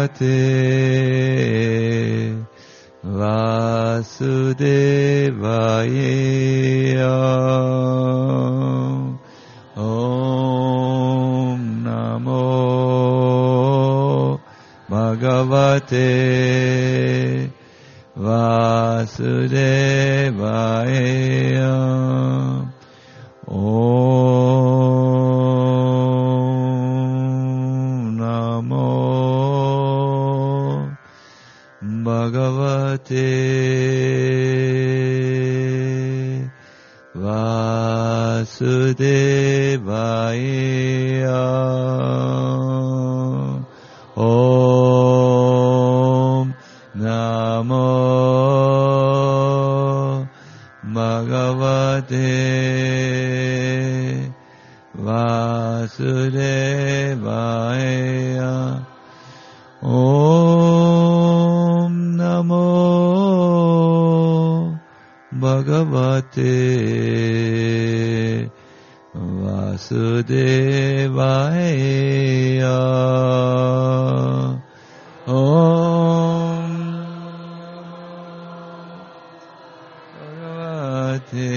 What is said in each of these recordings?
Bhagavate Vasudevaya. Om Namo Bhagavate Vasudevaya. Om Namo Bhagavate Vasudevaya. Om Namo Bhagavate Vasudevaya. Om Namo Bhagavate Vasudevaya. Om Bhagavate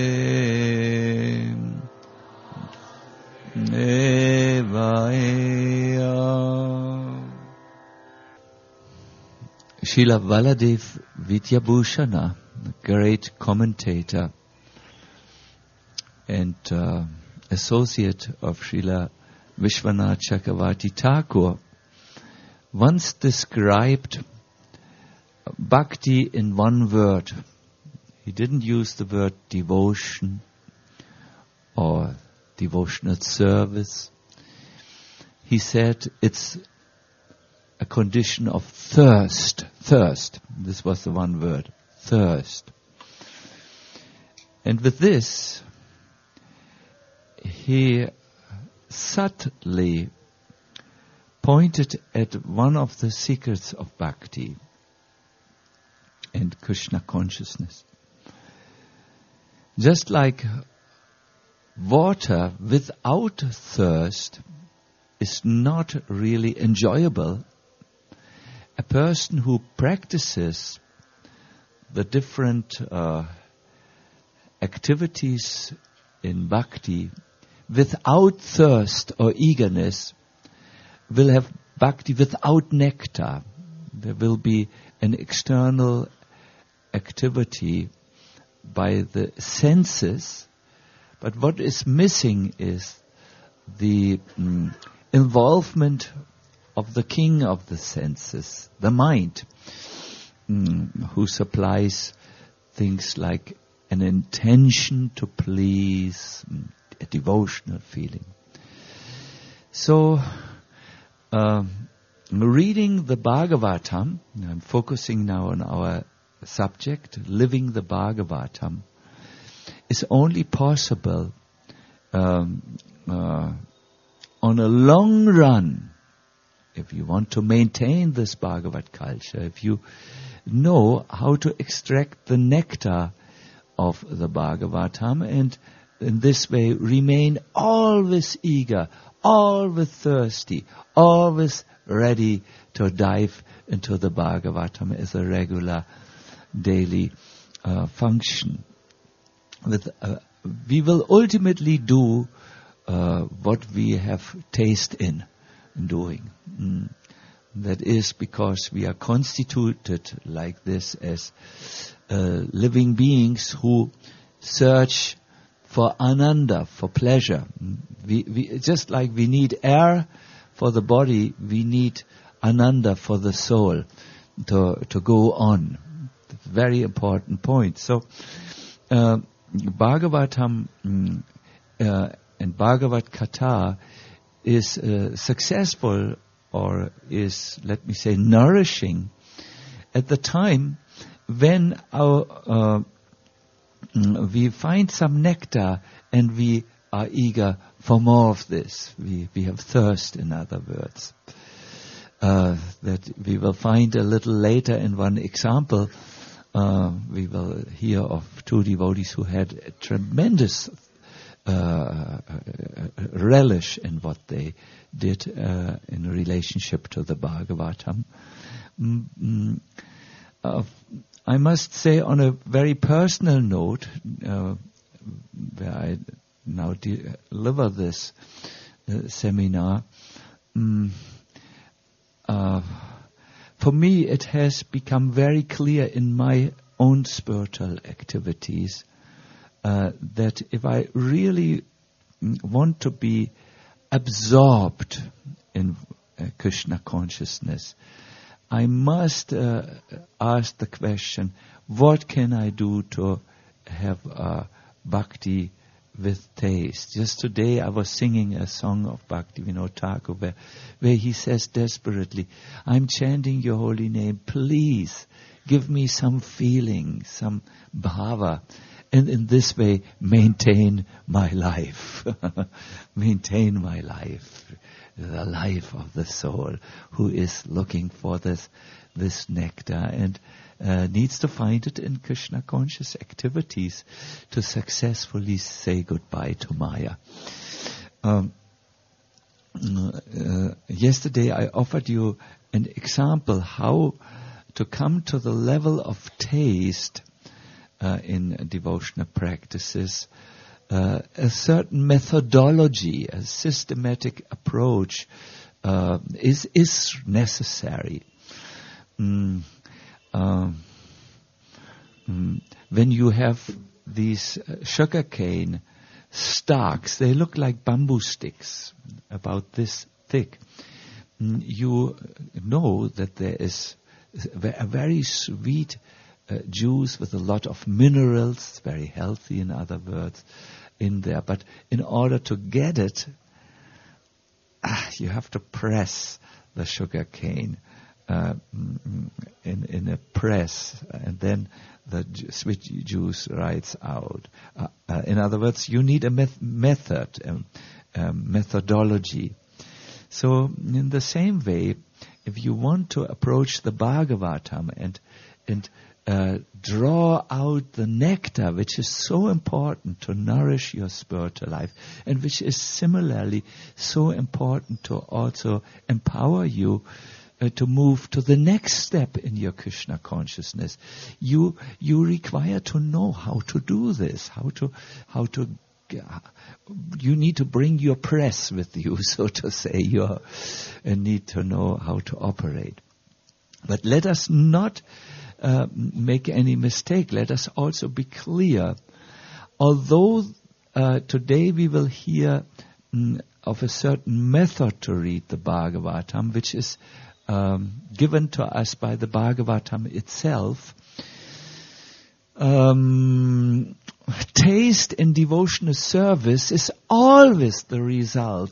Devaya. Srila Baladev Vidyabhushana, a great commentator and associate of Srila Vishwanath Chakravarti Thakur, once described bhakti in one word. He didn't use the word devotion or devotional service. He said it's a condition of thirst. Thirst. This was the one word. Thirst. And with this, he subtly pointed at one of the secrets of bhakti and Krishna consciousness. Just like water without thirst is not really enjoyable, a person who practices the different activities in bhakti without thirst or eagerness will have bhakti without nectar. There will be an external activity by the senses, but what is missing is the involvement of the king of the senses, the mind, who supplies things like an intention to please, a devotional feeling. So, reading the Bhagavatam, I'm focusing now on our subject, living the Bhagavatam, is only possible on a long run. If you want to maintain this Bhagavat culture, if you know how to extract the nectar of the Bhagavatam and in this way remain always eager, always thirsty, always ready to dive into the Bhagavatam as a regular daily function. We will ultimately do what we have taste in doing. That is because we are constituted like this as living beings who search for ananda, for pleasure. We just like we need air for the body, we need ananda for the soul to go on. That's a very important point. So Bhagavatam and Bhagavad Katha is successful, or is, let me say, nourishing at the time when we find some nectar and we are eager for more of this. We have thirst, in other words. That we will find a little later in one example. We will hear of two devotees who had a tremendous relish in what they did in relationship to the Bhagavatam. I must say, on a very personal note, where I now deliver this seminar, for me it has become very clear in my own spiritual activities that if I really want to be absorbed in Krishna consciousness, I must ask the question, what can I do to have bhakti with taste? Just today I was singing a song of Bhaktivinoda Thakur where he says desperately, I'm chanting your holy name, please give me some feeling, some bhava, and in this way maintain my life. Maintain my life, the life of the soul who is looking for this nectar and needs to find it in Krishna conscious activities to successfully say goodbye to Maya. Yesterday I offered you an example how to come to the level of taste in devotional practices. A certain methodology, a systematic approach is necessary. When you have these sugarcane stalks, they look like bamboo sticks, about this thick. You know that there is a very sweet juice with a lot of minerals, very healthy in other words, in there. But in order to get it, you have to press the sugar cane in a press, and then the sweet juice rides out. In other words, you need a methodology. So in the same way, if you want to approach the Bhagavatam and draw out the nectar, which is so important to nourish your spiritual life, and which is similarly so important to also empower you to move to the next step in your Krishna consciousness. You require to know how to do this, you need to bring your press with you, so to say. You need to know how to operate. But let us not make any mistake. Let us also be clear. Although today we will hear of a certain method to read the Bhagavatam, which is given to us by the Bhagavatam itself, taste in devotional service is always the result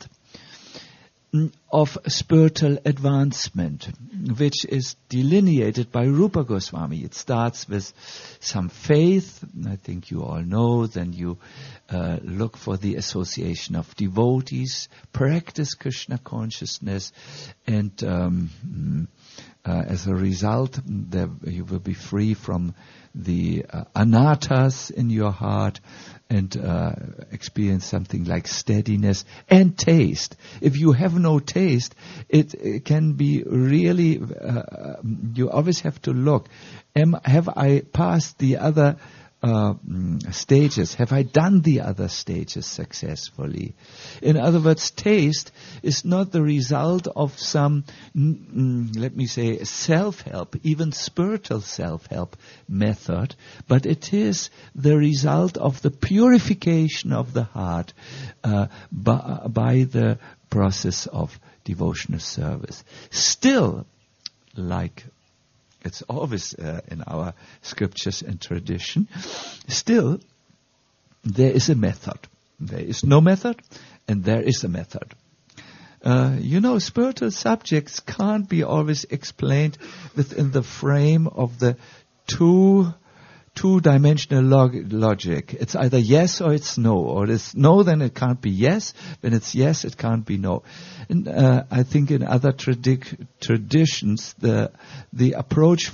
of spiritual advancement, which is delineated by Rupa Goswami. It starts with some faith, I think you all know, then you look for the association of devotees, practice Krishna consciousness, and as a result, you will be free from the anarthas in your heart and experience something like steadiness and taste. If you have no taste, it can be really, you always have to look, have I passed the other stages? Have I done the other stages successfully? In other words, taste is not the result of some, let me say, self-help, even spiritual self-help method, but it is the result of the purification of the heart by the process of devotional service. Still, like it's always in our scriptures and tradition, still there is a method. There is no method, and there is a method. Spiritual subjects can't be always explained within the frame of the two two-dimensional logic. It's either yes or it's no. Or it's no, then it can't be yes. When it's yes, it can't be no. And I think in other traditions, the approach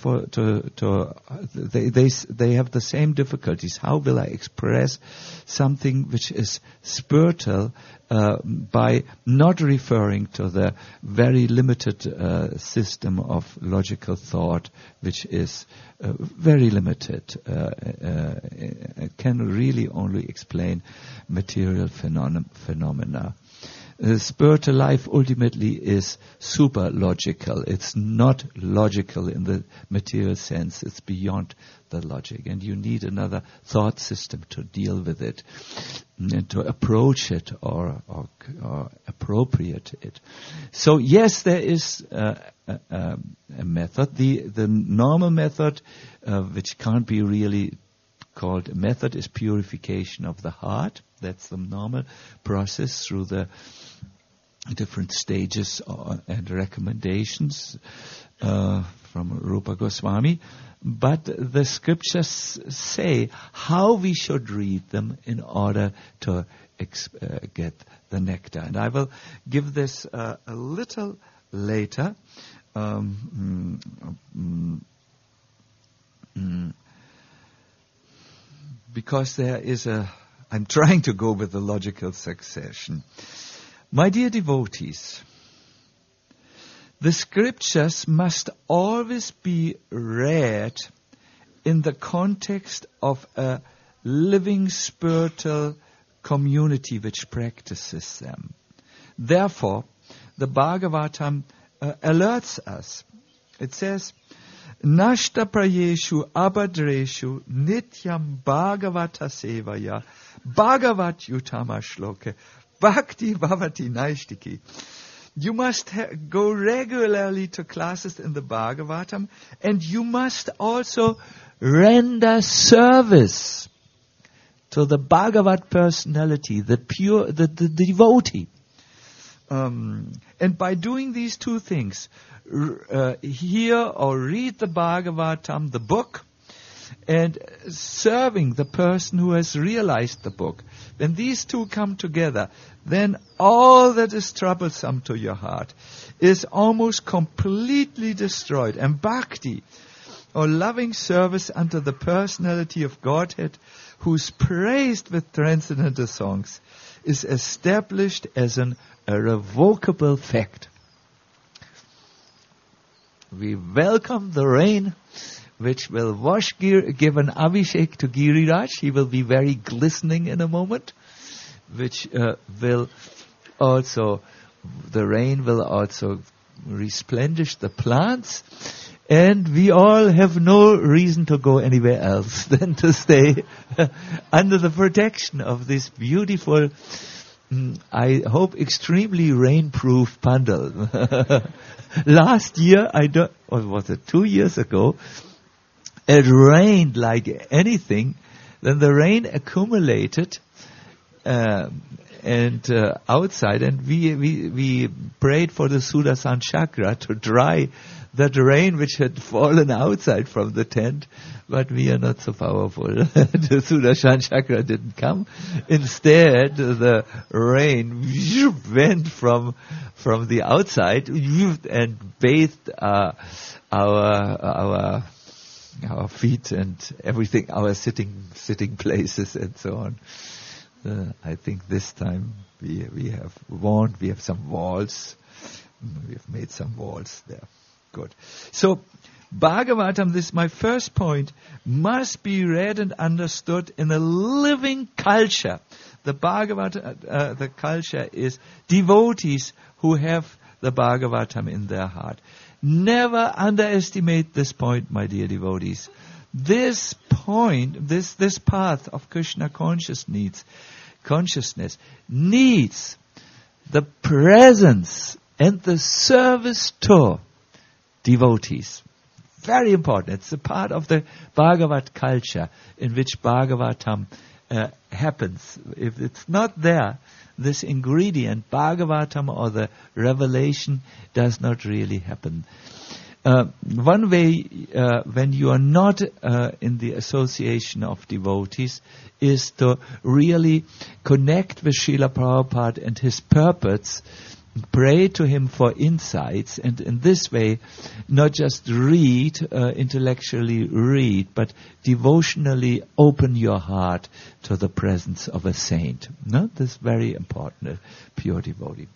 they have the same difficulties. How will I express something which is spiritual by not referring to the very limited system of logical thought, which is very limited. It can really only explain material phenomena. Spiritual life ultimately is super logical. It's not logical in the material sense. It's beyond the logic. And you need another thought system to deal with it and to approach it or appropriate it. So yes, there is a method. The normal method, which can't be really called a method, is purification of the heart. That's the normal process through the different stages and recommendations from Rupa Goswami. But the scriptures say how we should read them in order to get the nectar. And I will give this a little later. Because there is I'm trying to go with the logical succession. My dear devotees, the scriptures must always be read in the context of a living spiritual community which practices them. Therefore, the Bhagavatam alerts us. It says, Nashta prayeshu abhadreshu nityam bhagavata sevaya bhagavat yutama shloke bhakti bhavati naishtiki. You must go regularly to classes in the Bhagavatam, and you must also render service to the Bhagavat personality, the devotee. And by doing these two things, hear or read the Bhagavatam, the book, and serving the person who has realized the book. When these two come together, then all that is troublesome to your heart is almost completely destroyed. And bhakti, or loving service unto the personality of Godhead, who is praised with transcendental songs, is established as an irrevocable fact. We welcome the rain which will give an abhishek to Giriraj. He will be very glistening in a moment, which the rain will also resplendence the plants, and we all have no reason to go anywhere else than to stay under the protection of this beautiful, I hope extremely rainproof pandal. Last year, or was it 2 years ago, it rained like anything. Then the rain accumulated outside, and we prayed for the Sudarshan Chakra to dry that rain which had fallen outside from the tent. But we are not so powerful. The Sudarshan Chakra didn't come. Instead, the rain went from the outside and bathed our feet and everything, our sitting places and so on. I think this time we have some walls. We have made some walls there. Good. So, Bhagavatam, this is my first point, must be read and understood in a living culture. The Bhagavatam, the culture is devotees who have the Bhagavatam in their heart. Never underestimate this point, my dear devotees. This point, this path of Krishna consciousness needs the presence and the service to devotees. Very important. It's a part of the Bhagavat culture in which Bhagavatam happens. If it's not there, this ingredient, Bhagavatam or the revelation, does not really happen. one way when you are not in the association of devotees is to really connect with Srila Prabhupada and his purports, pray to him for insights, and in this way not just read, intellectually read, but devotionally open your heart to the presence of a saint. No? This is very important, a pure devotee.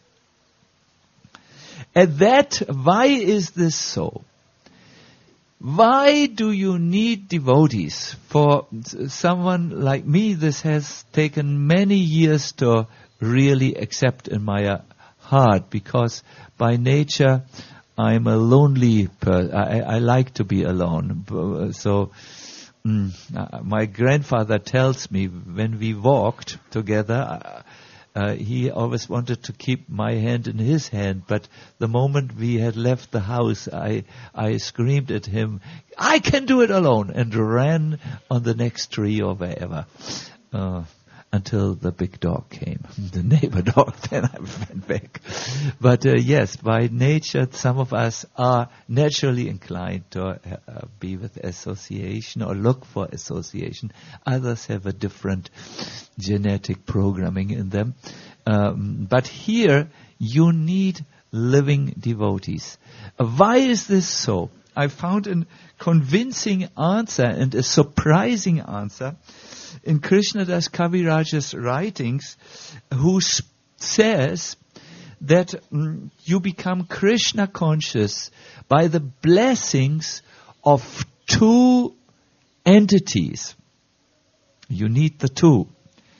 At that, why is this so? Why do you need devotees? For someone like me, this has taken many years to really accept in my heart, because by nature I'm a lonely person. I like to be alone. So my grandfather tells me when we walked together, he always wanted to keep my hand in his hand, but the moment we had left the house, I screamed at him, "I can do it alone," and ran on the next tree or wherever, until the big dog came, the neighbor dog. Then I went back. But yes, by nature, some of us are naturally inclined to be with association or look for association. Others have a different genetic programming in them. But here, you need living devotees. Why is this so? I found a convincing answer and a surprising answer in Krishnadas Kaviraj's writings, who says that you become Krishna conscious by the blessings of two entities. You need the two.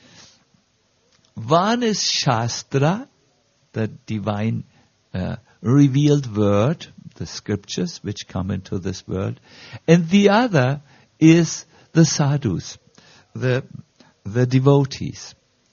One is Shastra, the divine revealed word, the scriptures which come into this world, and the other is the sadhus, the devotees.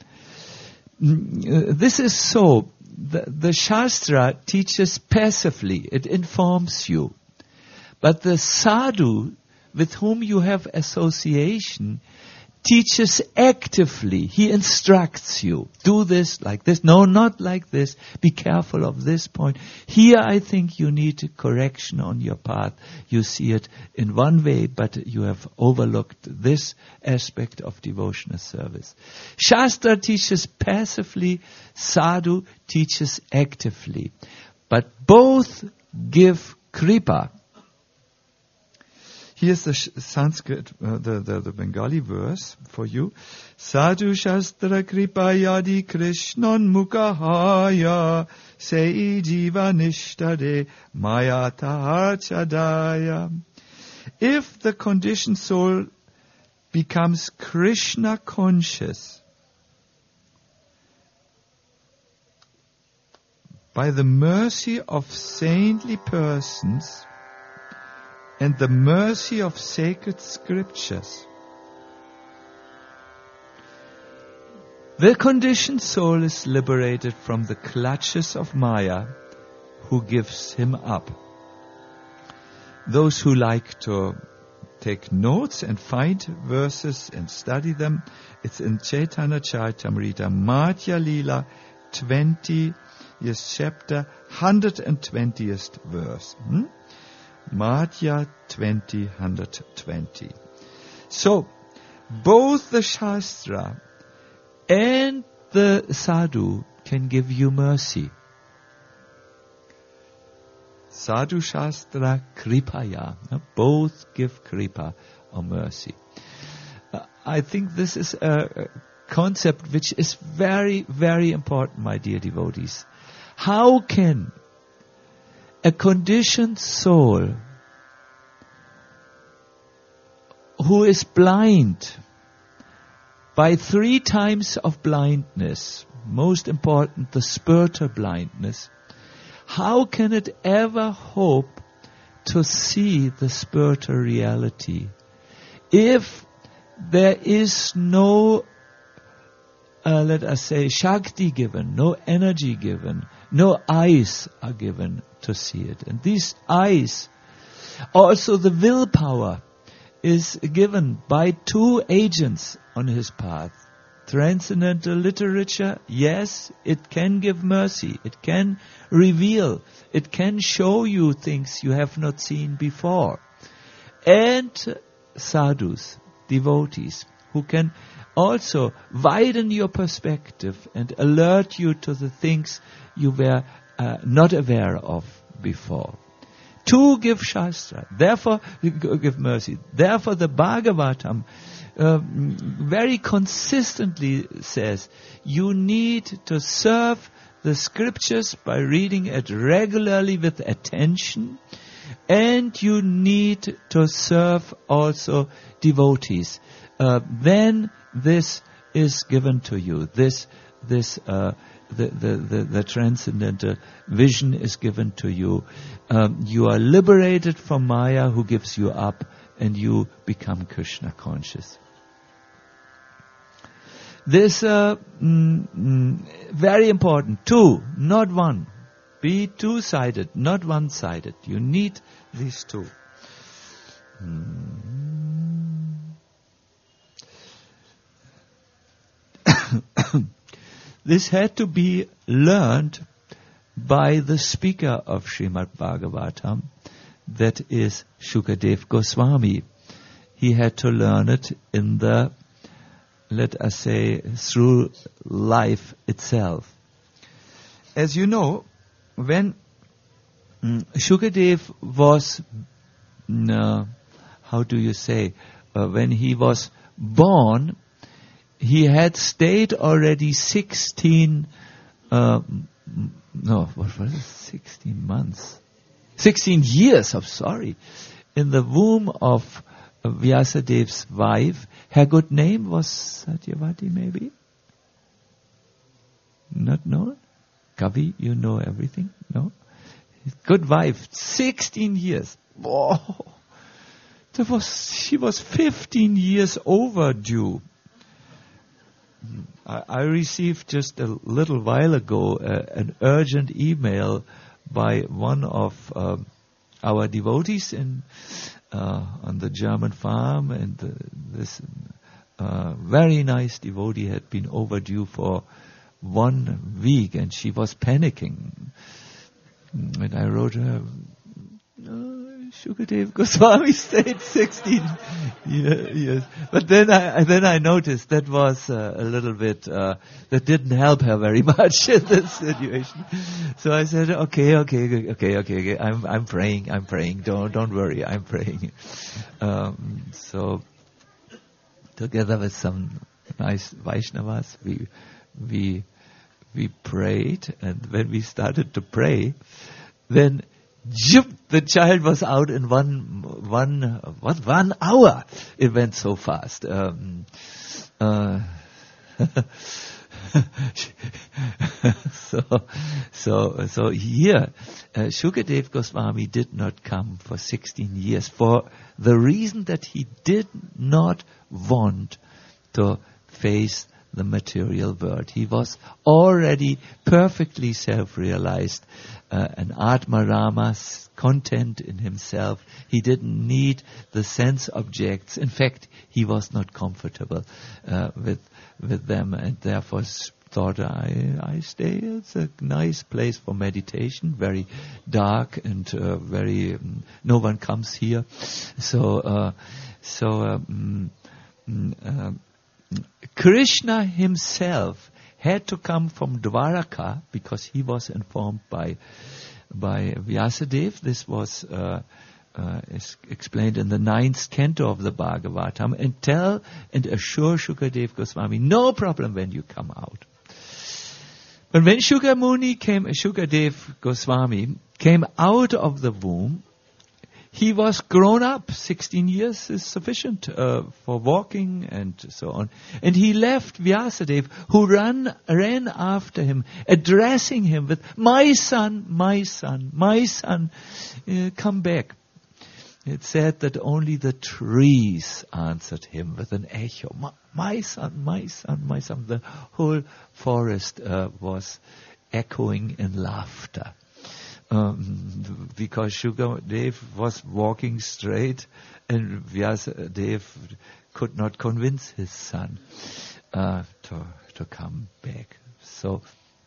This is so. The Shastra teaches passively, it informs you. But the sadhu, with whom you have association, teaches actively. He instructs you. Do this like this. No, not like this. Be careful of this point. Here I think you need a correction on your path. You see it in one way, but you have overlooked this aspect of devotional service. Shastra teaches passively. Sadhu teaches actively. But both give kripa. Here's the Sanskrit, the Bengali verse for you. Sadhu Shastra Kripa Yadi Krishnan Mukahaya Sei Jiva Nishtade Mayata Chadaya. If the conditioned soul becomes Krishna conscious by the mercy of saintly persons and the mercy of sacred scriptures, the conditioned soul is liberated from the clutches of Maya, who gives him up. Those who like to take notes and find verses and study them, it's in Chaitanya Charitamrita, Madhya Lila, 20th chapter, 120th verse. Madhya 20, 120. So, both the Shastra and the Sadhu can give you mercy. Sadhu Shastra Kripaya. Both give Kripa or mercy. I think this is a concept which is very, very important, my dear devotees. How can a conditioned soul who is blind by 3 times of blindness, most important, the spiritual blindness, how can it ever hope to see the spiritual reality if there is no, let us say, Shakti given, no energy given, no eyes are given to see it? And these eyes, also the willpower, is given by 2 agents on his path. Transcendental literature, yes, it can give mercy. It can reveal. It can show you things you have not seen before. And sadhus, devotees, who can also widen your perspective and alert you to the things you were not aware of before. To give Shastra, therefore give mercy. Therefore the Bhagavatam very consistently says you need to serve the scriptures by reading it regularly with attention, and you need to serve also devotees. Then this is given to you. The transcendental vision is given to you. You are liberated from Maya, who gives you up, and you become Krishna conscious. This very important. Two, not one. Be two-sided, not one-sided. You need these two. This had to be learned by the speaker of Srimad Bhagavatam, that is Shukadev Goswami. He had to learn it in the, let us say, through life itself. As you know, when Shukadev was, when he was born, he had stayed already 16 months? 16 years, in the womb of Vyasadev's wife. Her good name was Satyavati, maybe? Not known? Kavi, you know everything? No? Good wife, 16 years. Oh, she was 15 years overdue. I received just a little while ago an urgent email by one of our devotees on the German farm, and this very nice devotee had been overdue for 1 week, and she was panicking. And I wrote her, Shukadev Goswami stayed 16 years. But then I noticed that was a little bit, that didn't help her very much in this situation. So I said, okay. I'm praying. Don't worry, I'm praying. So together with some nice Vaishnavas, we prayed, and when we started to pray, then the child was out in one hour. It went so fast. So here, Shukadev Goswami did not come for 16 years for the reason that he did not want to face the material world. He was already perfectly self-realized, an Atma-Rama, content in himself. He didn't need the sense objects. In fact, he was not comfortable with them, and therefore thought, I stay. It's a nice place for meditation, very dark and very no one comes here. Krishna himself had to come from Dwaraka because he was informed by Vyasadeva. This was is explained in the 9th canto of the Bhagavatam, and assure Shukadev Goswami, no problem when you come out. But when Shukadev Goswami came out of the womb, he was grown up. 16 years is sufficient for walking and so on. And he left Vyasadeva, who ran after him, addressing him with, my son, come back. It said that only the trees answered him with an echo. My son. The whole forest was echoing in laughter. Because Shukadev was walking straight and Vyasadeva could not convince his son. to come back. So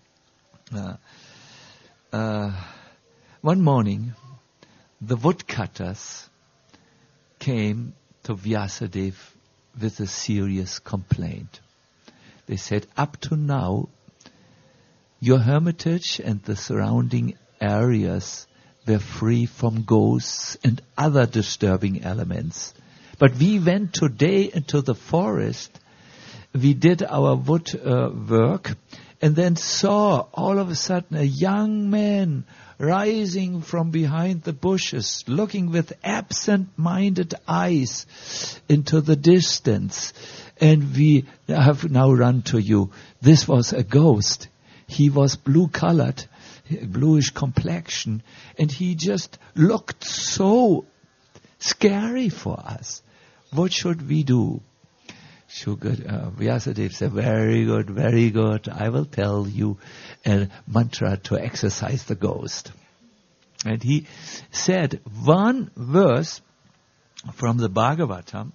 one morning, the woodcutters came to Vyasadeva with a serious complaint. They said, up to now, your hermitage and the surrounding areas were free from ghosts and other disturbing elements. But we went today into the forest, we did our wood work, and then saw all of a sudden a young man rising from behind the bushes, looking with absent-minded eyes into the distance. And we have now run to you. This was a ghost. He was blue-colored, bluish complexion, and he just looked so scary for us. What should we do? Vyasadeva said, very good, very good. I will tell you a mantra to exorcise the ghost. And he said one verse from the Bhagavatam.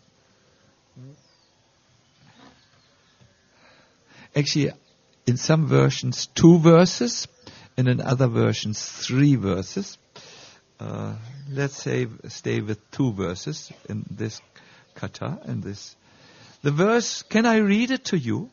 Actually, in some versions, 2 verses, and in other versions, 3 verses. Let's stay with 2 verses in this kata, in this. The verse, can I read it to you?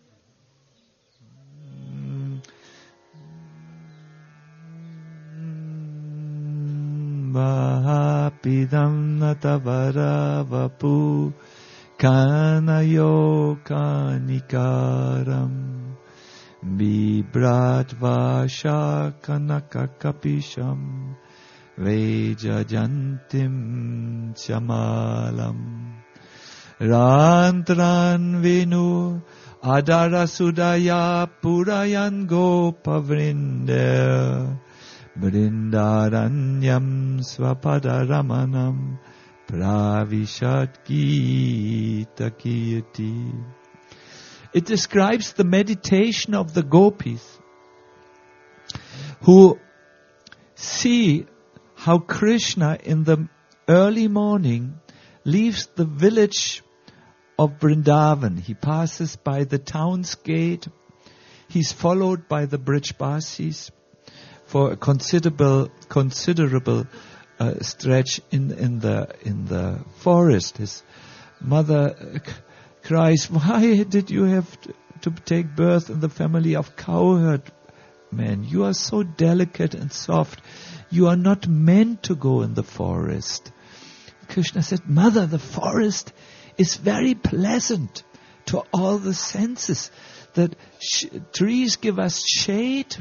Mahapidam natavara vapu kanayo kanikaram bibratva shakanaka kapisham vejajantim chamalam Rantran Vinu Adara Sudaya Purayan Gopavrinder Brindaranyam Swapadaramanam Pravishat Gita Kirti. It describes the meditation of the gopis who see how Krishna in the early morning leaves the village of Vrindavan. He passes by the town's gate. He's followed by the Brijbasis for a considerable stretch in the forest. His mother cries, "Why did you have to take birth in the family of cowherd men? You are so delicate and soft. You are not meant to go in the forest." Krishna said, "Mother, the forest is very pleasant to all the senses. That trees give us shade,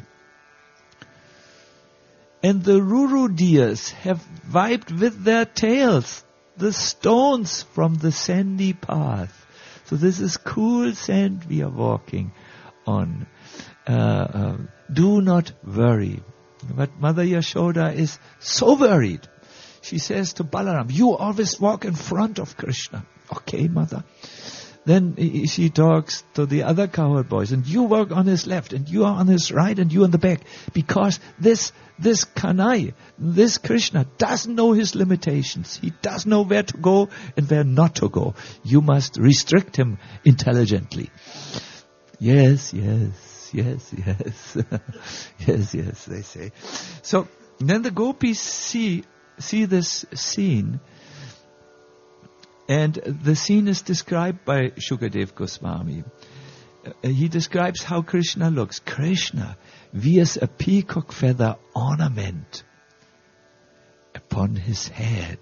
and the ruru deers have wiped with their tails the stones from the sandy path. So this is cool sand we are walking on. Do not worry." But Mother Yashoda is so worried. She says to Balaram, "You always walk in front of Krishna." "Okay, Mother." Then she talks to the other cowherd boys, "And you walk on his left, and you are on his right, and you on the back. Because this Kanai, this Krishna, doesn't know his limitations. He doesn't know where to go and where not to go. You must restrict him intelligently." Yes, yes, yes, yes. Yes, yes, they say. So then the gopis see this scene, and the scene is described by Shukadev Goswami. He describes how Krishna looks. Krishna wears a peacock feather ornament upon his head.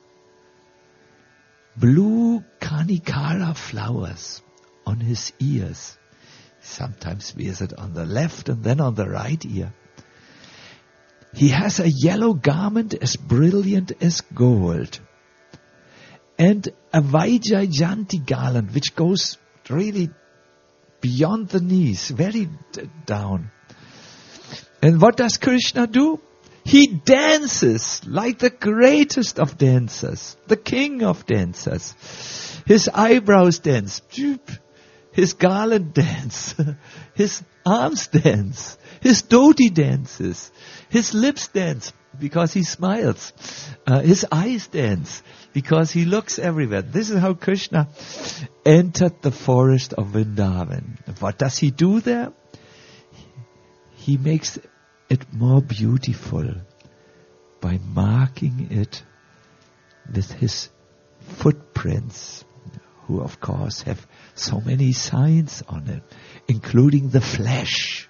Blue kanikara flowers on his ears. Sometimes wears it on the left and then on the right ear. He has a yellow garment as brilliant as gold, and a Vaijayanti garland which goes really beyond the knees, very down. And what does Krishna do? He dances like the greatest of dancers, the king of dancers. His eyebrows dance, his garland dance, his arms dance, his dhoti dances, his lips dance. because he smiles. His eyes dance because he looks everywhere. This is how Krishna entered the forest of Vrindavan. What does he do there? He makes it more beautiful by marking it with his footprints, who of course have so many signs on it, including the flesh.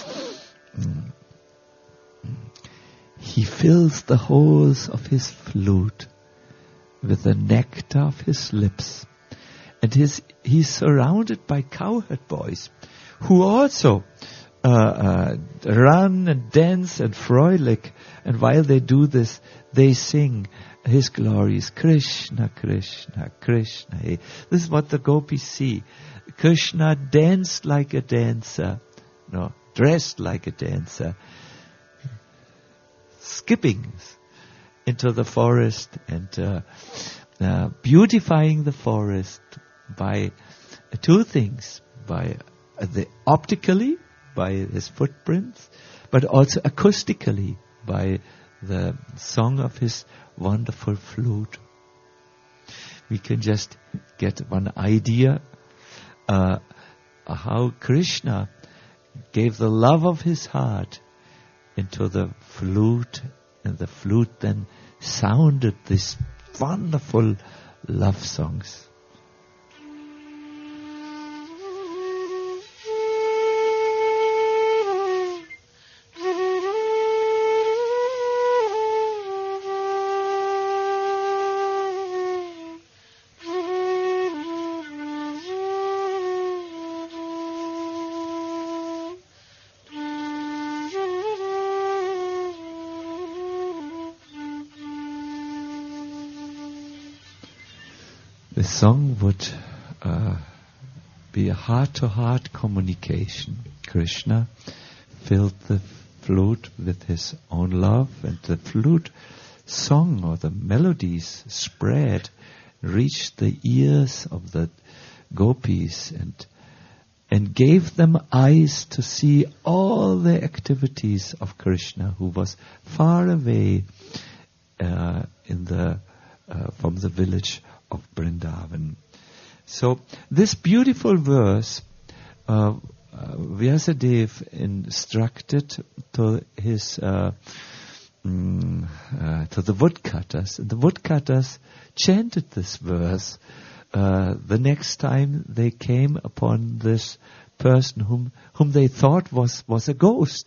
He fills the holes of his flute with the nectar of his lips. And he's surrounded by cowherd boys who also run and dance and frolic. And while they do this, they sing his glories. Krishna, Krishna, Krishna. Hey. This is what the gopis see. Krishna danced like a dancer. No, dressed like a dancer. Skipping into the forest and beautifying the forest by two things. By optically, by his footprints, but also acoustically, by the song of his wonderful flute. We can just get one idea how Krishna gave the love of his heart into the flute, and the flute then sounded these wonderful love songs. The song would be a heart-to-heart communication. Krishna filled the flute with his own love, and the flute song or the melodies spread, reached the ears of the gopis and gave them eyes to see all the activities of Krishna, who was far away from the village of Vrindavan. So this beautiful verse, Vyasadeva instructed to his to the woodcutters, and the woodcutters chanted this verse the next time they came upon this person whom they thought was a ghost.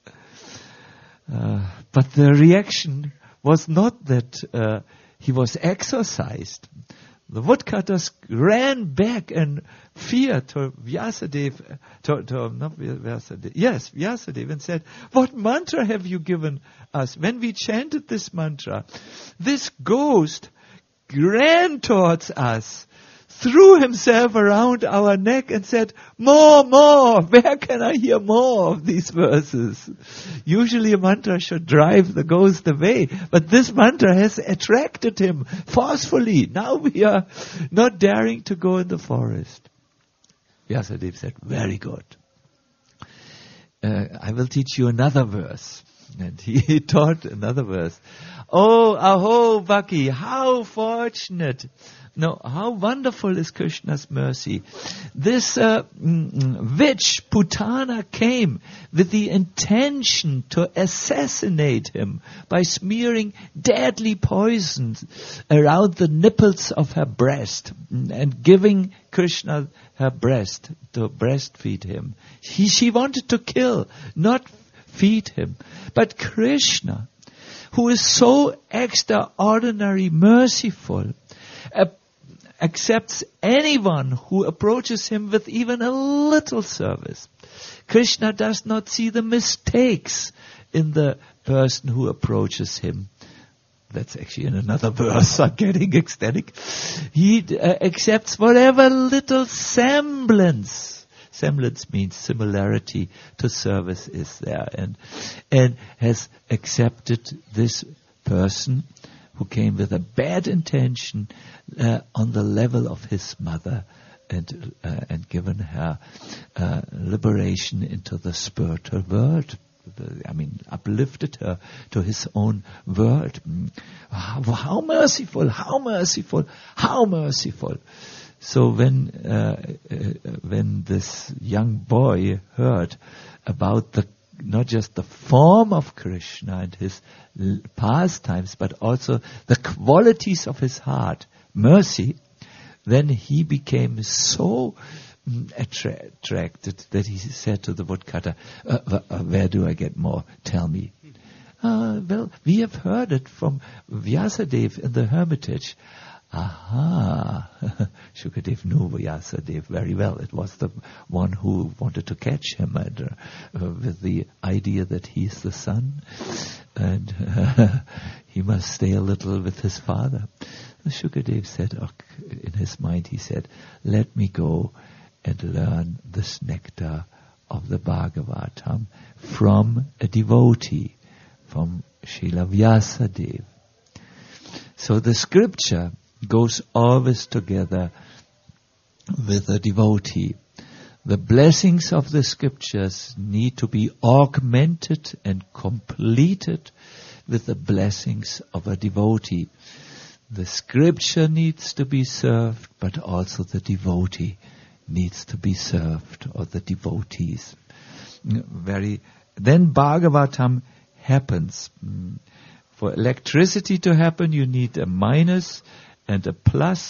But the reaction was not that he was exorcised. The woodcutters ran back in fear to Vyasadeva, Vyasadeva, and said, "What mantra have you given us?" When we chanted this mantra, this ghost ran towards us, threw himself around our neck and said, "More, more, where can I hear more of these verses?" Usually a mantra should drive the ghost away, but this mantra has attracted him forcefully. Now we are not daring to go in the forest. Vyasadeva said, "Very good. I will teach you another verse." And he taught another verse. "Oh, aho, Bhakti, how fortunate. No, how wonderful is Krishna's mercy. This witch, Putana, came with the intention to assassinate him by smearing deadly poisons around the nipples of her breast and giving Krishna her breast to breastfeed him. She wanted to kill, not feed him. But Krishna, who is so extraordinary merciful, accepts anyone who approaches him with even a little service. Krishna does not see the mistakes in the person who approaches him." That's actually in another verse. I'm getting ecstatic. He accepts whatever little semblance means similarity to service is there, and has accepted this person who came with a bad intention on the level of his mother, and given her liberation into the spiritual world. uplifted her to his own world. How merciful, how merciful, how merciful. So when this young boy heard about not just the form of Krishna and his pastimes, but also the qualities of his heart, mercy, then he became so attracted that he said to the woodcutter, where do I get more? Tell me. Well, we have heard it from Vyasadeva in the hermitage. Aha! Shukadev knew Vyasadeva very well. It was the one who wanted to catch him with the idea that he's the son and he must stay a little with his father. Shukadev said, in his mind, he said, let me go and learn this nectar of the Bhagavatam from a devotee, from Srila Vyasadeva. So the scripture goes always together with a devotee. The blessings of the scriptures need to be augmented and completed with the blessings of a devotee. The scripture needs to be served, but also the devotee needs to be served, or the devotees. Then Bhagavatam happens. For electricity to happen, you need a minus and a plus.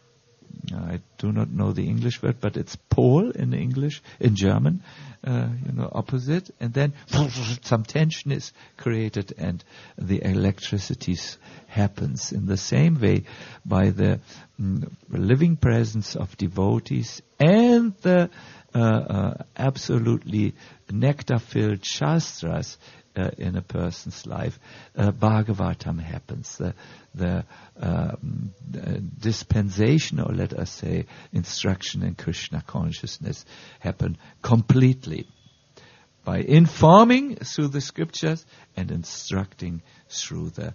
I do not know the English word, but it's pole in English, in German, opposite. And then some tension is created and the electricity happens. In the same way, by the living presence of devotees and the absolutely nectar-filled shastras in a person's life, Bhagavatam happens. The dispensation, or let us say, instruction in Krishna consciousness happen completely by informing through the scriptures and instructing through the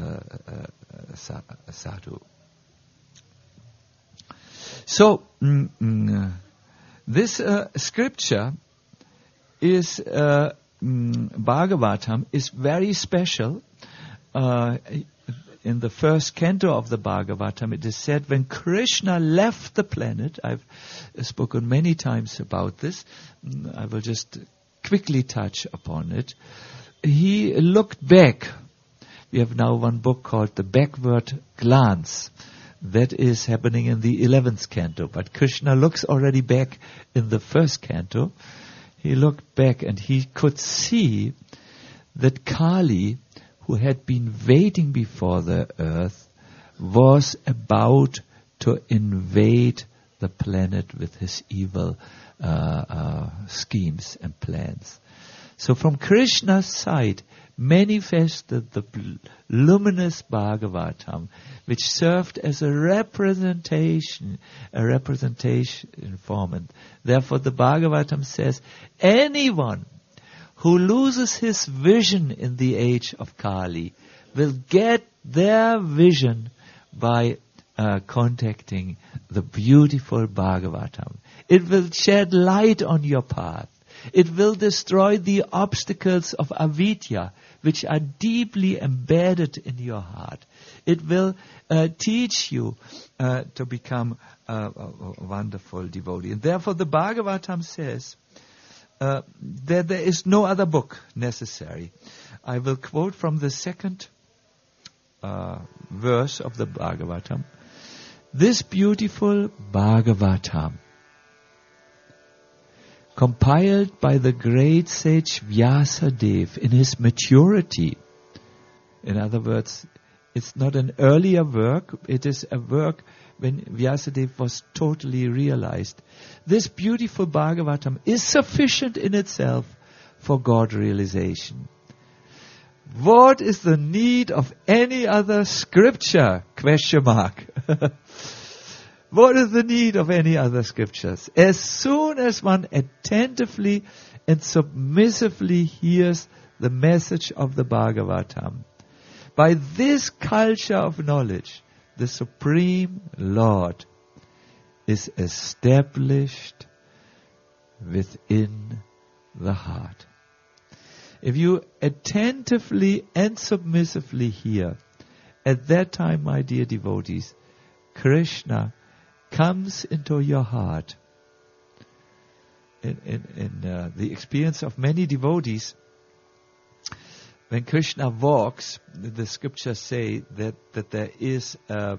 sadhu. So, this scripture is Bhagavatam is very special. In the first canto of the Bhagavatam, it is said when Krishna left the planet, I've spoken many times about this, I will just quickly touch upon it. He looked back. We have now one book called The Backward Glance. That is happening in the 11th canto. But Krishna looks already back in the first canto. He looked back and he could see that Kali, who had been waiting before the earth, was about to invade the planet with his evil schemes and plans. So from Krishna's side manifested the luminous Bhagavatam, which served as a representation form. And therefore the Bhagavatam says, anyone who loses his vision in the age of Kali will get their vision by contacting the beautiful Bhagavatam. It will shed light on your path. It will destroy the obstacles of avidya, which are deeply embedded in your heart. It will teach you to become a wonderful devotee. And therefore the Bhagavatam says that there is no other book necessary. I will quote from the second verse of the Bhagavatam. This beautiful Bhagavatam, compiled by the great sage Vyasadeva in his maturity. In other words, it's not an earlier work, it is a work when Vyasadeva was totally realized. This beautiful Bhagavatam is sufficient in itself for God realization. What is the need of any other scripture? Question mark. What is the need of any other scriptures? As soon as one attentively and submissively hears the message of the Bhagavatam, by this culture of knowledge, the Supreme Lord is established within the heart. If you attentively and submissively hear, at that time, my dear devotees, Krishna comes into your heart. In the experience of many devotees, when Krishna walks, the scriptures say that there is a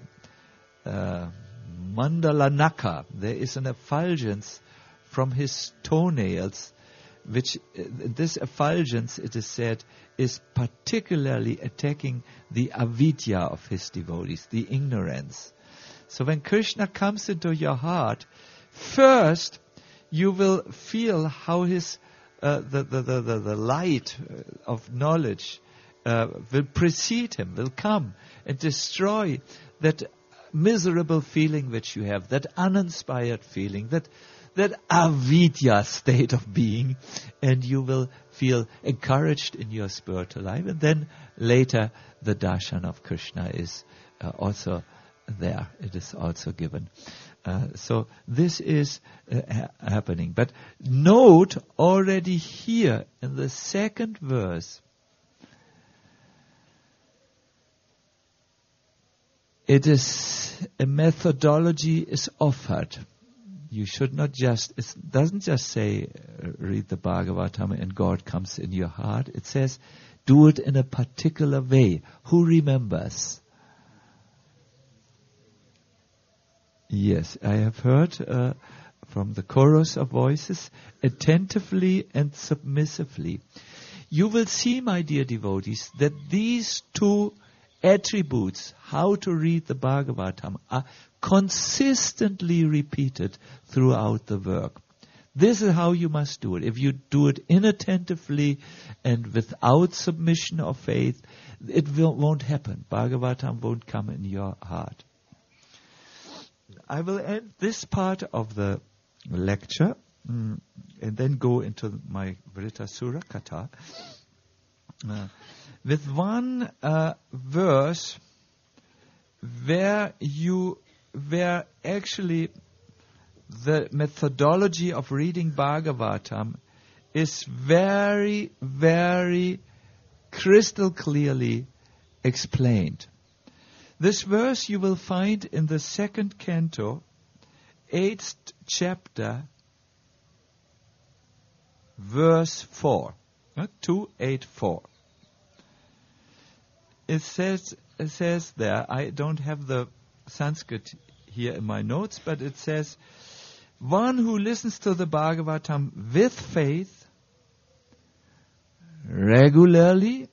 mandalanaka, there is an effulgence from his toenails, which this effulgence, it is said, is particularly attacking the avidya of his devotees, the ignorance. So when Krishna comes into your heart, first you will feel how his the light of knowledge will precede him, will come and destroy that miserable feeling which you have, that uninspired feeling, that avidya state of being, and you will feel encouraged in your spiritual life. And then later the darshan of Krishna is also there. It is also given. So this is happening. But note already here in the second verse, it is a methodology is offered. You should not just, it doesn't just say read the Bhagavatam and God comes in your heart. It says do it in a particular way. Who remembers? Yes, I have heard from the chorus of voices, attentively and submissively. You will see, my dear devotees, that these two attributes, how to read the Bhagavatam, are consistently repeated throughout the work. This is how you must do it. If you do it inattentively and without submission of faith, it won't happen. Bhagavatam won't come in your heart. I will end this part of the lecture and then go into my Vritasura Katha with one verse where actually the methodology of reading Bhagavatam is very, very crystal clearly explained. This verse you will find in the second canto, 8th chapter, verse 4. 284. It says there, I don't have the Sanskrit here in my notes, but it says, one who listens to the Bhagavatam with faith, regularly,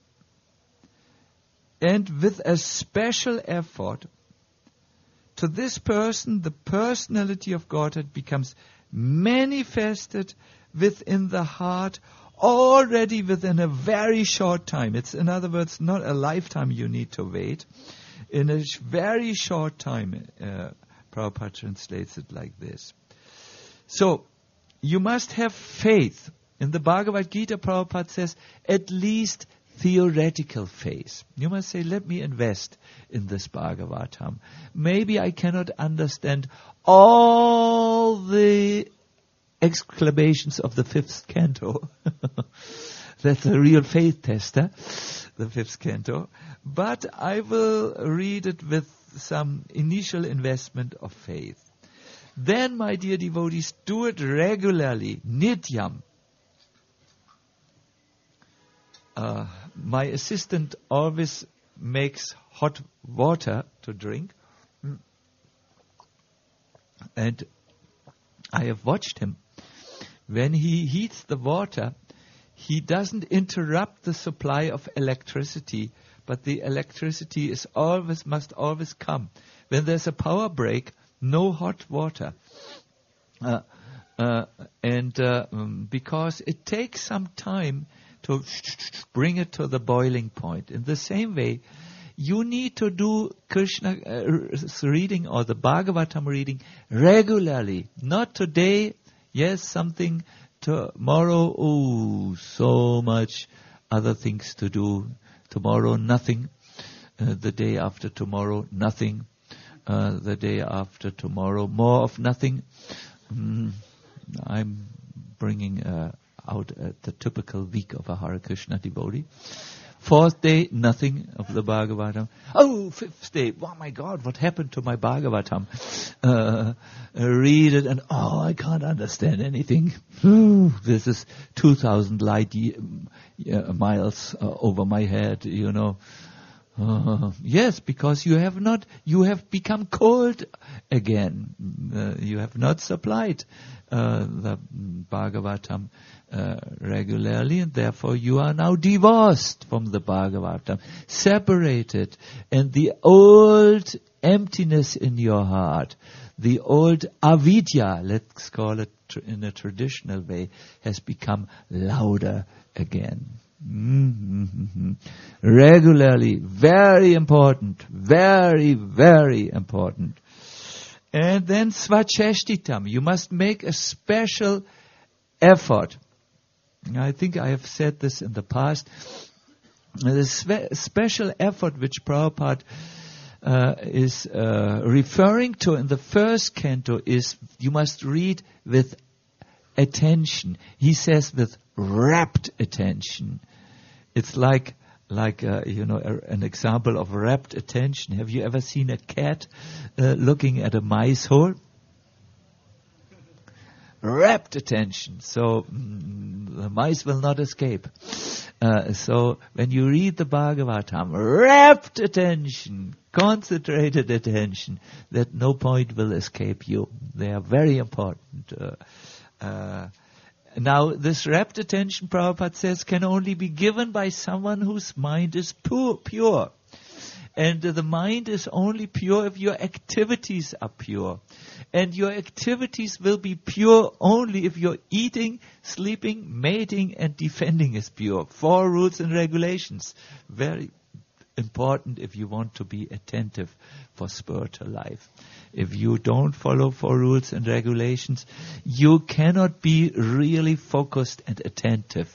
and with a special effort, to this person, the personality of Godhead becomes manifested within the heart already within a very short time. It's, in other words, not a lifetime you need to wait. In a very short time, Prabhupada translates it like this. So, you must have faith. In the Bhagavad Gita, Prabhupada says, at least theoretical faith. You must say, let me invest in this Bhagavatam. Maybe I cannot understand all the exclamations of the fifth canto. That's a real faith tester, the fifth canto. But I will read it with some initial investment of faith. Then, my dear devotees, do it regularly, nityam. My assistant always makes hot water to drink. And I have watched him. When he heats the water, he doesn't interrupt the supply of electricity, but the electricity must always come. When there's a power break, no hot water. Because it takes some time to bring it to the boiling point. In the same way, you need to do Krishna reading or the Bhagavatam reading regularly. Not today, yes, something tomorrow, so much other things to do. Tomorrow, nothing. The day after tomorrow, nothing. The day after tomorrow, more of nothing. I'm bringing out the typical week of a Hare Krishna devotee. 4th day, nothing of the Bhagavatam. Oh, 5th day, oh my God, what happened to my Bhagavatam? Read it and, I can't understand anything. This is 2,000 light miles over my head, Yes, because you have become cold again. You have not supplied the Bhagavatam regularly, and therefore you are now divorced from the Bhagavatam, separated, and the old emptiness in your heart, the old avidya, let's call it in a traditional way, has become louder again. Regularly, very important, very, very important. And then svacheshtitam, you must make a special effort. I think I have said this in the past. The special effort which Prabhupada is referring to in the first canto is you must read with attention. He says with rapt attention. It's like an example of rapt attention. Have you ever seen a cat looking at a mice hole? Rapt attention. So the mice will not escape. So when you read the Bhagavatam, rapt attention, concentrated attention, that no point will escape you. They are very important. Now, this rapt attention, Prabhupada says, can only be given by someone whose mind is pure. And the mind is only pure if your activities are pure. And your activities will be pure only if your eating, sleeping, mating, and defending is pure. 4 rules and regulations. Very important if you want to be attentive for spiritual life. If you don't follow 4 rules and regulations, you cannot be really focused and attentive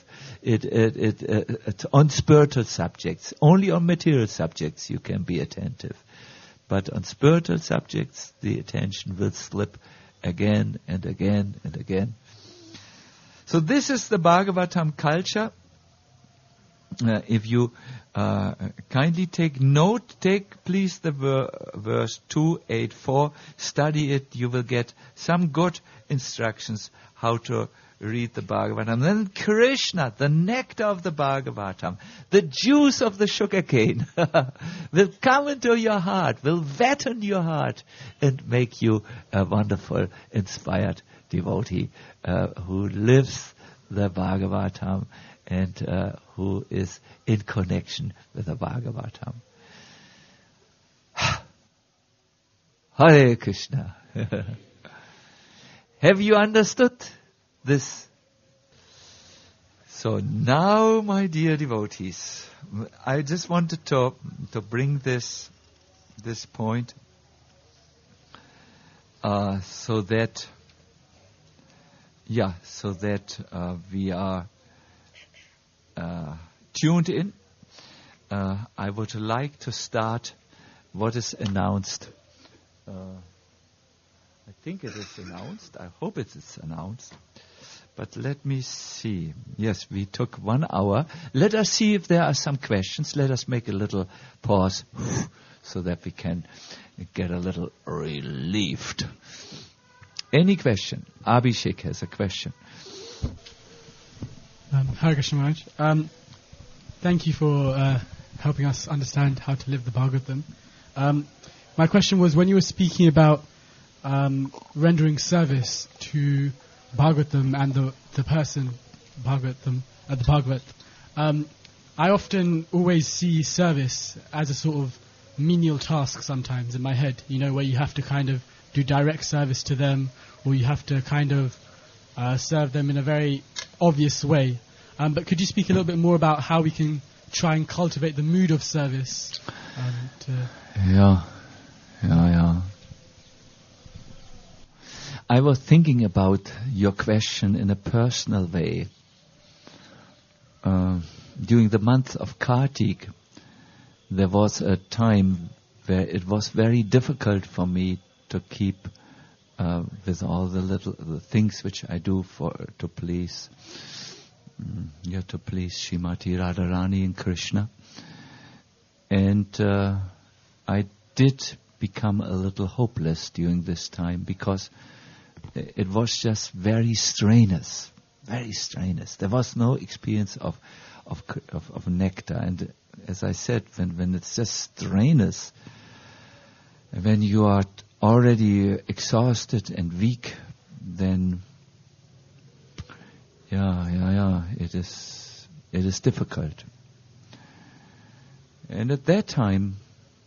on spiritual subjects. Only on material subjects you can be attentive. But on spiritual subjects, the attention will slip again and again and again. So this is the Bhagavatam culture. If you kindly take note, take please the verse 284, study it, you will get some good instructions how to read the Bhagavatam. Then Krishna, the nectar of the Bhagavatam, the juice of the sugarcane, will come into your heart, will wetten your heart, and make you a wonderful, inspired devotee who lives the Bhagavatam and who is in connection with the Bhagavatam. Hare Krishna. Have you understood this? So now, my dear devotees, I just wanted to bring this point so that we are tuned in. I would like to start what is announced. I think it is announced. I hope it is announced. But let me see. Yes, we took 1 hour. Let us see if there are some questions. Let us make a little pause so that we can get a little relieved. Any question? Abhishek has a question. Hare Krishna Maharaj. Thank you for helping us understand how to live the Bhagavatam. My question was, when you were speaking about rendering service to Bhagavatam and the person Bhagavatam, the Bhagavat, I often always see service as a sort of menial task sometimes in my head, where you have to kind of do direct service to them, or you have to kind of serve them in a very obvious way. But could you speak a little bit more about how we can try and cultivate the mood of service? Yeah. I was thinking about your question in a personal way. During the month of Kartik, there was a time where it was very difficult for me to keep with all the things which I do to please You have to please Srimati Radharani and Krishna. And I did become a little hopeless during this time because it was just very strenuous, very strenuous. There was no experience of nectar. And as I said, when it's just strenuous, when you are already exhausted and weak, then it is difficult. And at that time,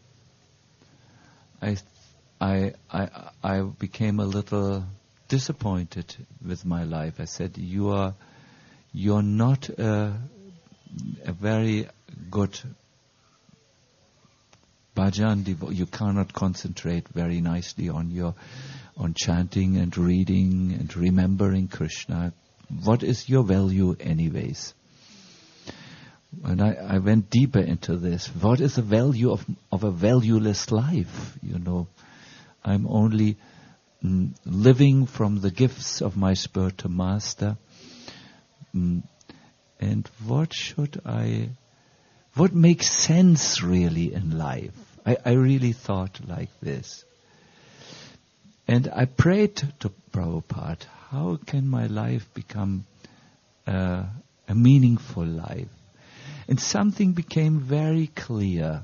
I became a little disappointed with my life. I said, you're not a very good bhajan devote. You cannot concentrate very nicely on chanting and reading and remembering Krishna. What is your value anyways? And I went deeper into this. What is the value of a valueless life? I'm only living from the gifts of my spiritual master. And what makes sense really in life? I really thought like this. And I prayed to Prabhupada, how can my life become a meaningful life? And something became very clear.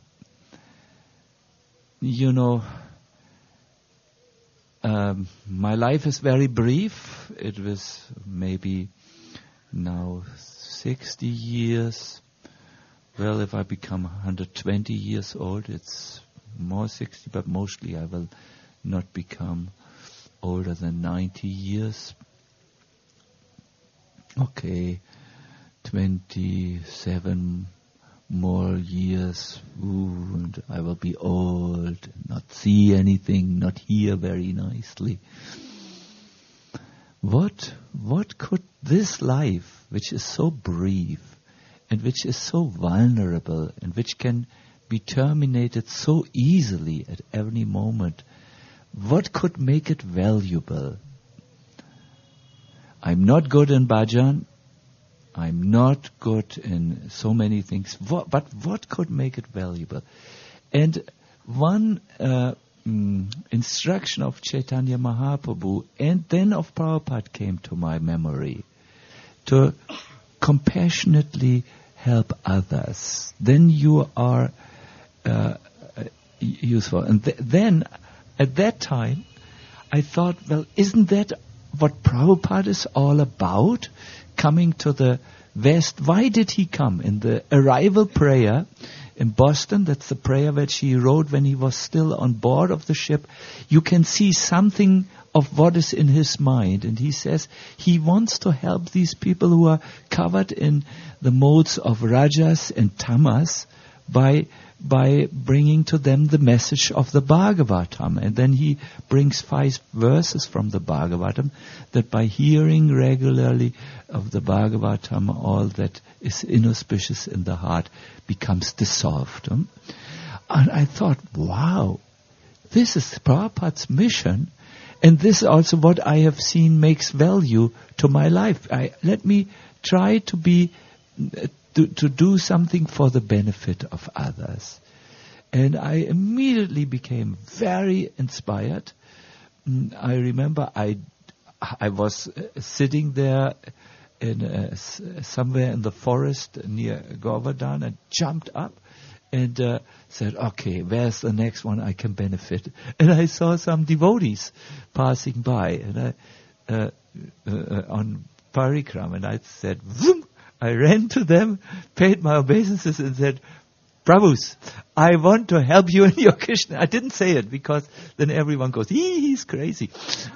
My life is very brief. It was maybe now 60 years. Well, if I become 120 years old, it's more 60, but mostly I will not become older than 90 years. Okay, 27 more years, and I will be old, not see anything, not hear very nicely. What could this life, which is so brief, and which is so vulnerable, and which can be terminated so easily at any moment, what could make it valuable? I'm not good in bhajan. I'm not good in so many things. But what could make it valuable? And one instruction of Chaitanya Mahaprabhu and then of Prabhupada came to my memory. To compassionately help others. Then you are useful. And then, at that time, I thought, well, isn't that what Prabhupada is all about? Coming to the West. Why did he come? In the arrival prayer in Boston, that's the prayer which he wrote when he was still on board of the ship, you can see something of what is in his mind. And he says he wants to help these people who are covered in the modes of rajas and tamas by bringing to them the message of the Bhagavatam. And then he brings 5 verses from the Bhagavatam, that by hearing regularly of the Bhagavatam, all that is inauspicious in the heart becomes dissolved. And I thought, wow, this is Prabhupada's mission, and this is also what I have seen makes value to my life. Let me try to be... To do something for the benefit of others. And I immediately became very inspired. I remember I was sitting there in somewhere in the forest near Govardhan and jumped up and said, okay, where's the next one I can benefit? And I saw some devotees passing by and on Parikram, and I said, vroom! I ran to them, paid my obeisances and said, Prabhus, I want to help you in your Krishna. I didn't say it because then everyone goes, he's crazy.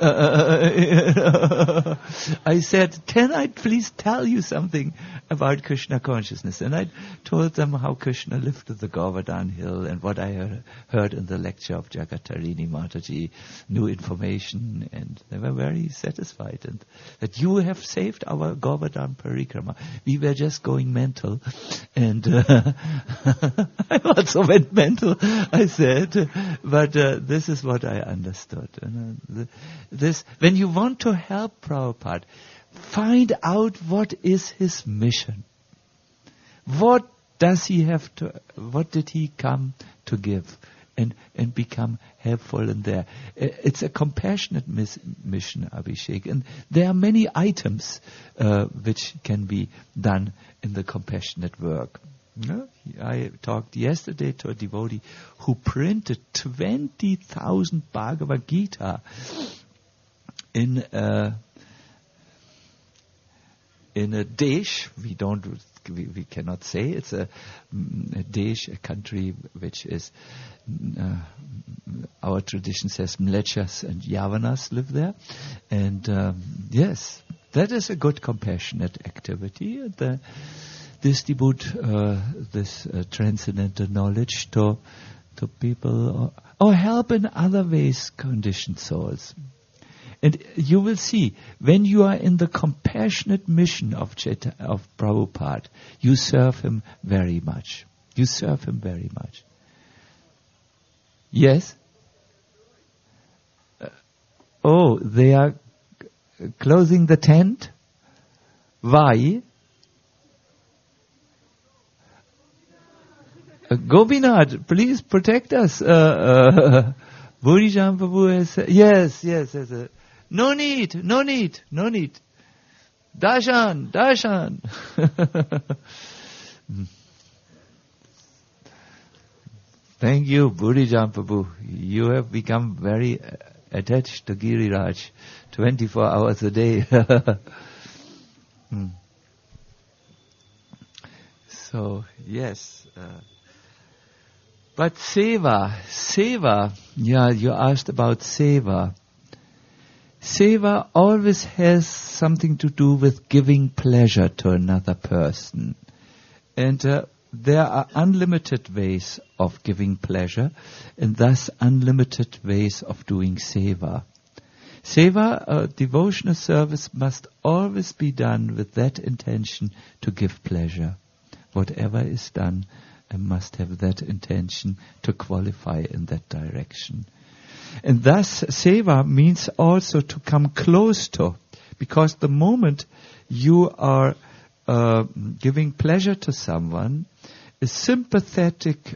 I said, can I please tell you something about Krishna consciousness? And I told them how Krishna lifted the Govardhan hill and what I heard in the lecture of Jagatarini Mataji, new information, and they were very satisfied. And that you have saved our Govardhan Parikrama. We were just going mental. And I also went mental, I said, but this is what I understood. This, when you want to help Prabhupada, find out what is his mission. What does he have to, what did he come to give? And become helpful in there. It's a compassionate mission, Abhishek. And there are many items which can be done in the compassionate work. I talked yesterday to a devotee who printed 20,000 Bhagavad Gita in a desh. We cannot say it's a desh, a country which is, our tradition says Mlechas and Yavanas live there. And yes, that is a good compassionate activity. Distribute this transcendental knowledge to people or help in other ways conditioned souls. And you will see, when you are in the compassionate mission of Prabhupada, you serve him very much. You serve him very much. Yes? They are closing the tent? Why? Gopinath, please protect us. Bhurijan Prabhu has said, yes. No need. Darshan. Thank you, Bhurijan Prabhu. You have become very attached to Giriraj 24 hours a day. So, yes. But seva, yeah, you asked about seva. Seva always has something to do with giving pleasure to another person. And there are unlimited ways of giving pleasure, and thus unlimited ways of doing seva. Seva, devotional service, must always be done with that intention to give pleasure. Whatever is done must have that intention to qualify in that direction. And thus, seva means also to come close to, because the moment you are giving pleasure to someone, a sympathetic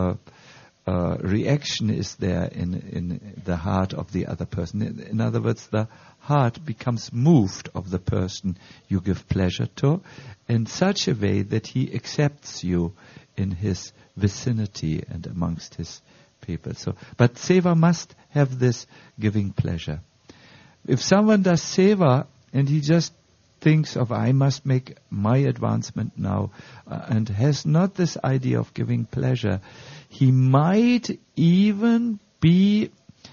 reaction is there in the heart of the other person. In other words, the heart becomes moved of the person you give pleasure to in such a way that he accepts you in his vicinity and amongst his people. So, but seva must have this giving pleasure. If someone does seva and he just thinks of, I must make my advancement now, and has not this idea of giving pleasure, he might even be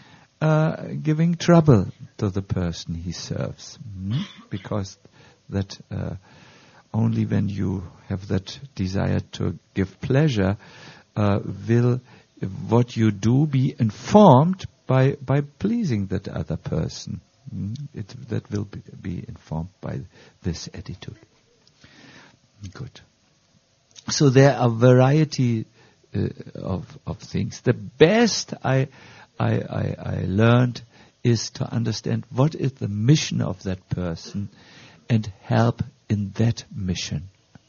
giving trouble to the person he serves. Because that only when you have that desire to give pleasure will what you do be informed by pleasing that other person. That will be informed by this attitude. Good. So there are variety of things. The best I learned is to understand what is the mission of that person and help in that mission.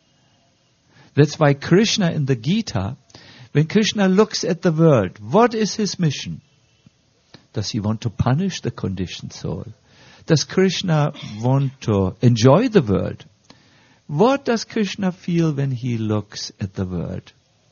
That's why Krishna in the Gita, when Krishna looks at the world, what is his mission? Does he want to punish the conditioned soul? Does Krishna want to enjoy the world? What does Krishna feel when he looks at the world?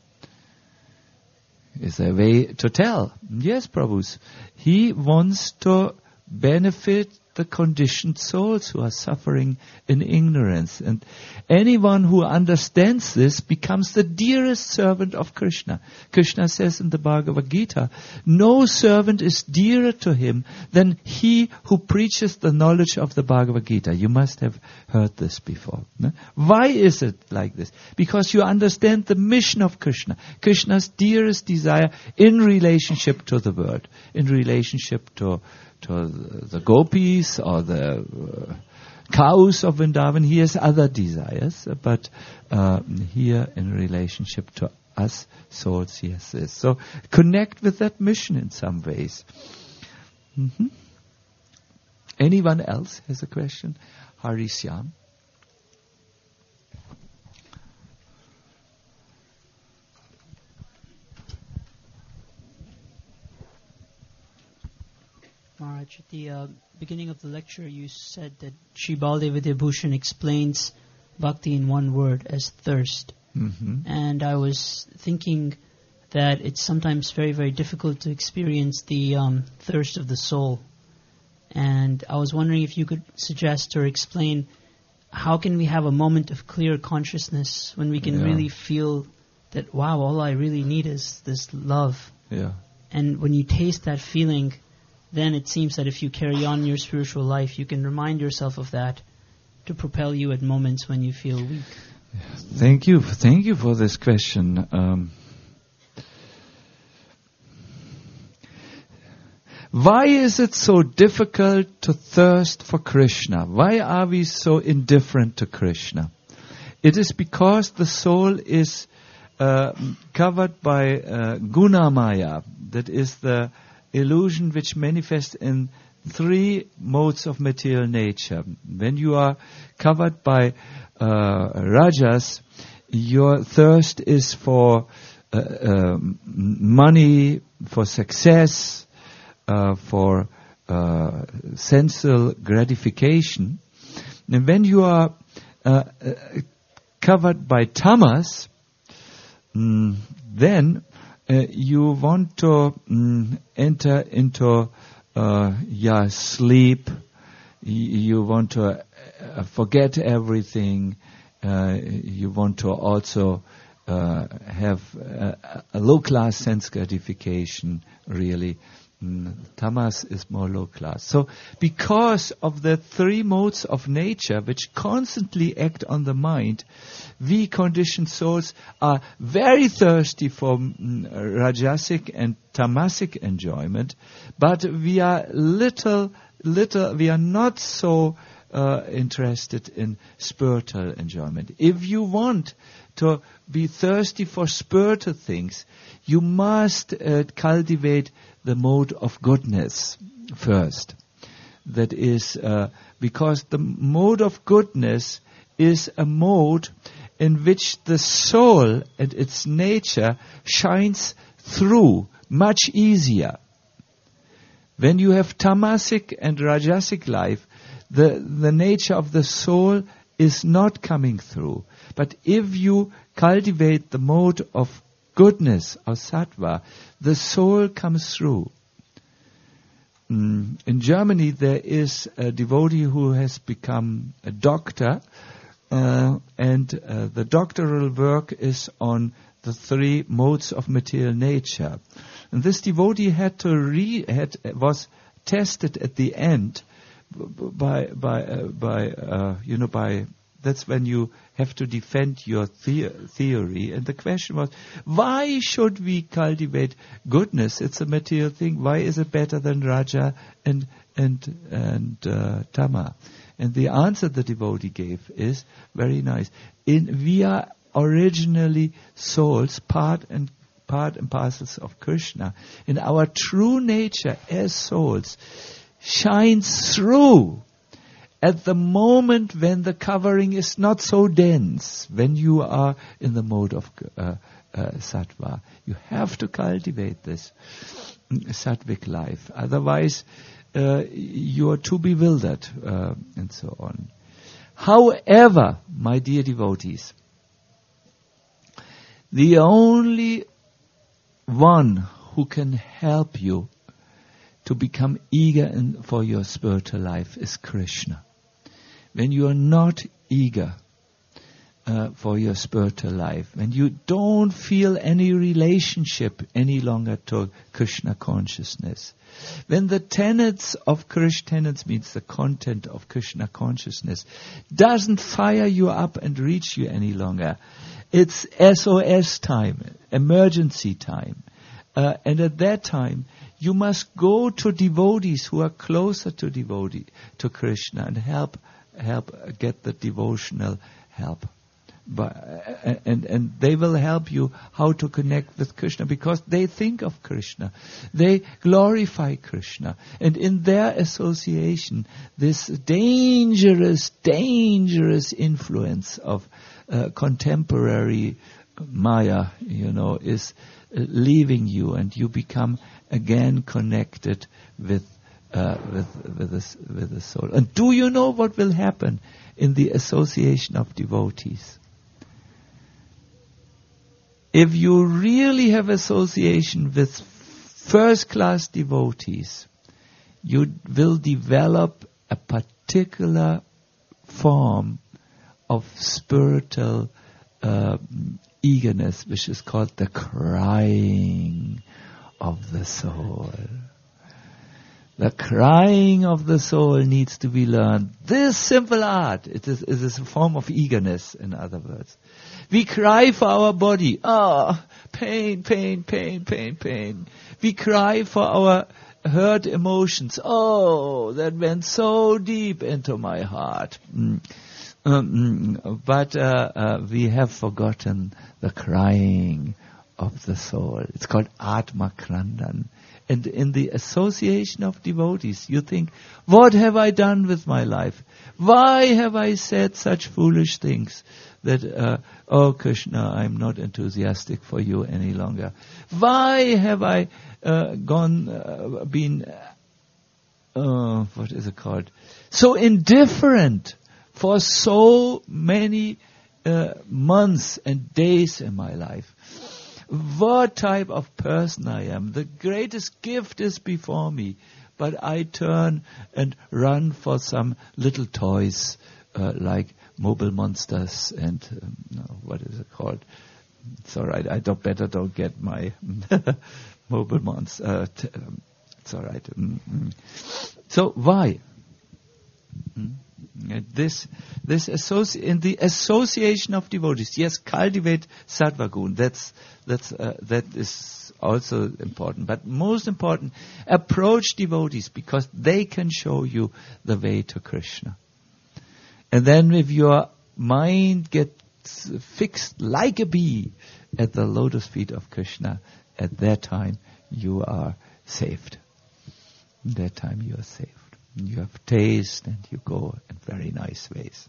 Is there a way to tell? Yes, Prabhus. He wants to benefit the conditioned souls who are suffering in ignorance. And anyone who understands this becomes the dearest servant of Krishna. Krishna says in the Bhagavad Gita, no servant is dearer to him than he who preaches the knowledge of the Bhagavad Gita. You must have heard this before. No? Why is it like this? Because you understand the mission of Krishna. Krishna's dearest desire in relationship to the world, in relationship to the gopis or the cows of Vrindavan. He has other desires, but here in relationship to us souls, he has this. So connect with that mission in some ways. Anyone else has a question? Hari Syam. Maharaj, at the beginning of the lecture, you said that Sri Baldev Vidyabhushan explains bhakti in one word as thirst. Mm-hmm. And I was thinking that it's sometimes very, very difficult to experience the thirst of the soul. And I was wondering if you could suggest or explain how can we have a moment of clear consciousness when we can really feel that, wow, all I really need is this love. Yeah. And when you taste that feeling, then it seems that if you carry on your spiritual life, you can remind yourself of that to propel you at moments when you feel weak. Thank you for this question. Why is it so difficult to thirst for Krishna? Why are we so indifferent to Krishna? It is because the soul is covered by guna maya, that is the illusion which manifests in three modes of material nature. When you are covered by rajas, your thirst is for money, for success, for sensual gratification. And when you are covered by tamas, then you want to enter into sleep. You want to forget everything. You want to also have a low-class sense gratification, really. Tamas is more low class. So because of the three modes of nature which constantly act on the mind, we conditioned souls are very thirsty for rajasic and tamasic enjoyment, but we are we are not so interested in spiritual enjoyment. If you want to be thirsty for spiritual things, you must cultivate the mode of goodness first. That is because the mode of goodness is a mode in which the soul and its nature shines through much easier. When you have tamasic and rajasic life, the nature of the soul is not coming through. But if you cultivate the mode of goodness or sattva, the soul comes through. In Germany, there is a devotee who has become a doctor, and the doctoral work is on the three modes of material nature. And this devotee was tested at the end by that's when you have to defend your theory. And the question was, why should we cultivate goodness? It's a material thing. Why is it better than Raja and Tama? And the answer the devotee gave is very nice. We are originally souls, part and parcels of Krishna. And our true nature as souls shines through at the moment when the covering is not so dense, when you are in the mode of sattva. You have to cultivate this sattvic life. Otherwise, you are too bewildered, and so on. However, my dear devotees, the only one who can help you to become eager for your spiritual life is Krishna. When you are not eager for your spiritual life, when you don't feel any relationship any longer to Krishna consciousness, when the tenets of Krishna, tenets means the content of Krishna consciousness, doesn't fire you up and reach you any longer, it's SOS time, emergency time. And at that time, you must go to devotees who are closer to Krishna and help get the devotional help And they will help you how to connect with Krishna, because they think of Krishna. They glorify Krishna. And in their association, this dangerous influence of contemporary Maya, is leaving you, and you become again connected with the soul. And do you know what will happen in the association of devotees? If you really have association with first-class devotees, you will develop a particular form of spiritual eagerness, which is called the crying of the soul. The crying of the soul needs to be learned. This simple art, it is a form of eagerness, in other words. We cry for our body. Pain, pain, pain, pain, pain. We cry for our hurt emotions. That went so deep into my heart. But we have forgotten the crying of the soul. It's called Atma Krandan. And in the association of devotees, you think, what have I done with my life? Why have I said such foolish things that, Krishna, I'm not enthusiastic for you any longer? Why have I been so indifferent for so many months and days in my life? What type of person I am. The greatest gift is before me, but I turn and run for some little toys like Mobile Monsters and what is it called? It's all right. I better don't get my Mobile Monster. It's all right. So why? This in the association of devotees, yes, cultivate sattva-gun. That is also important. But most important, approach devotees, because they can show you the way to Krishna. And then if your mind gets fixed like a bee at the lotus feet of Krishna, at that time you are saved. At that time you are saved. You have taste and you go in very nice ways.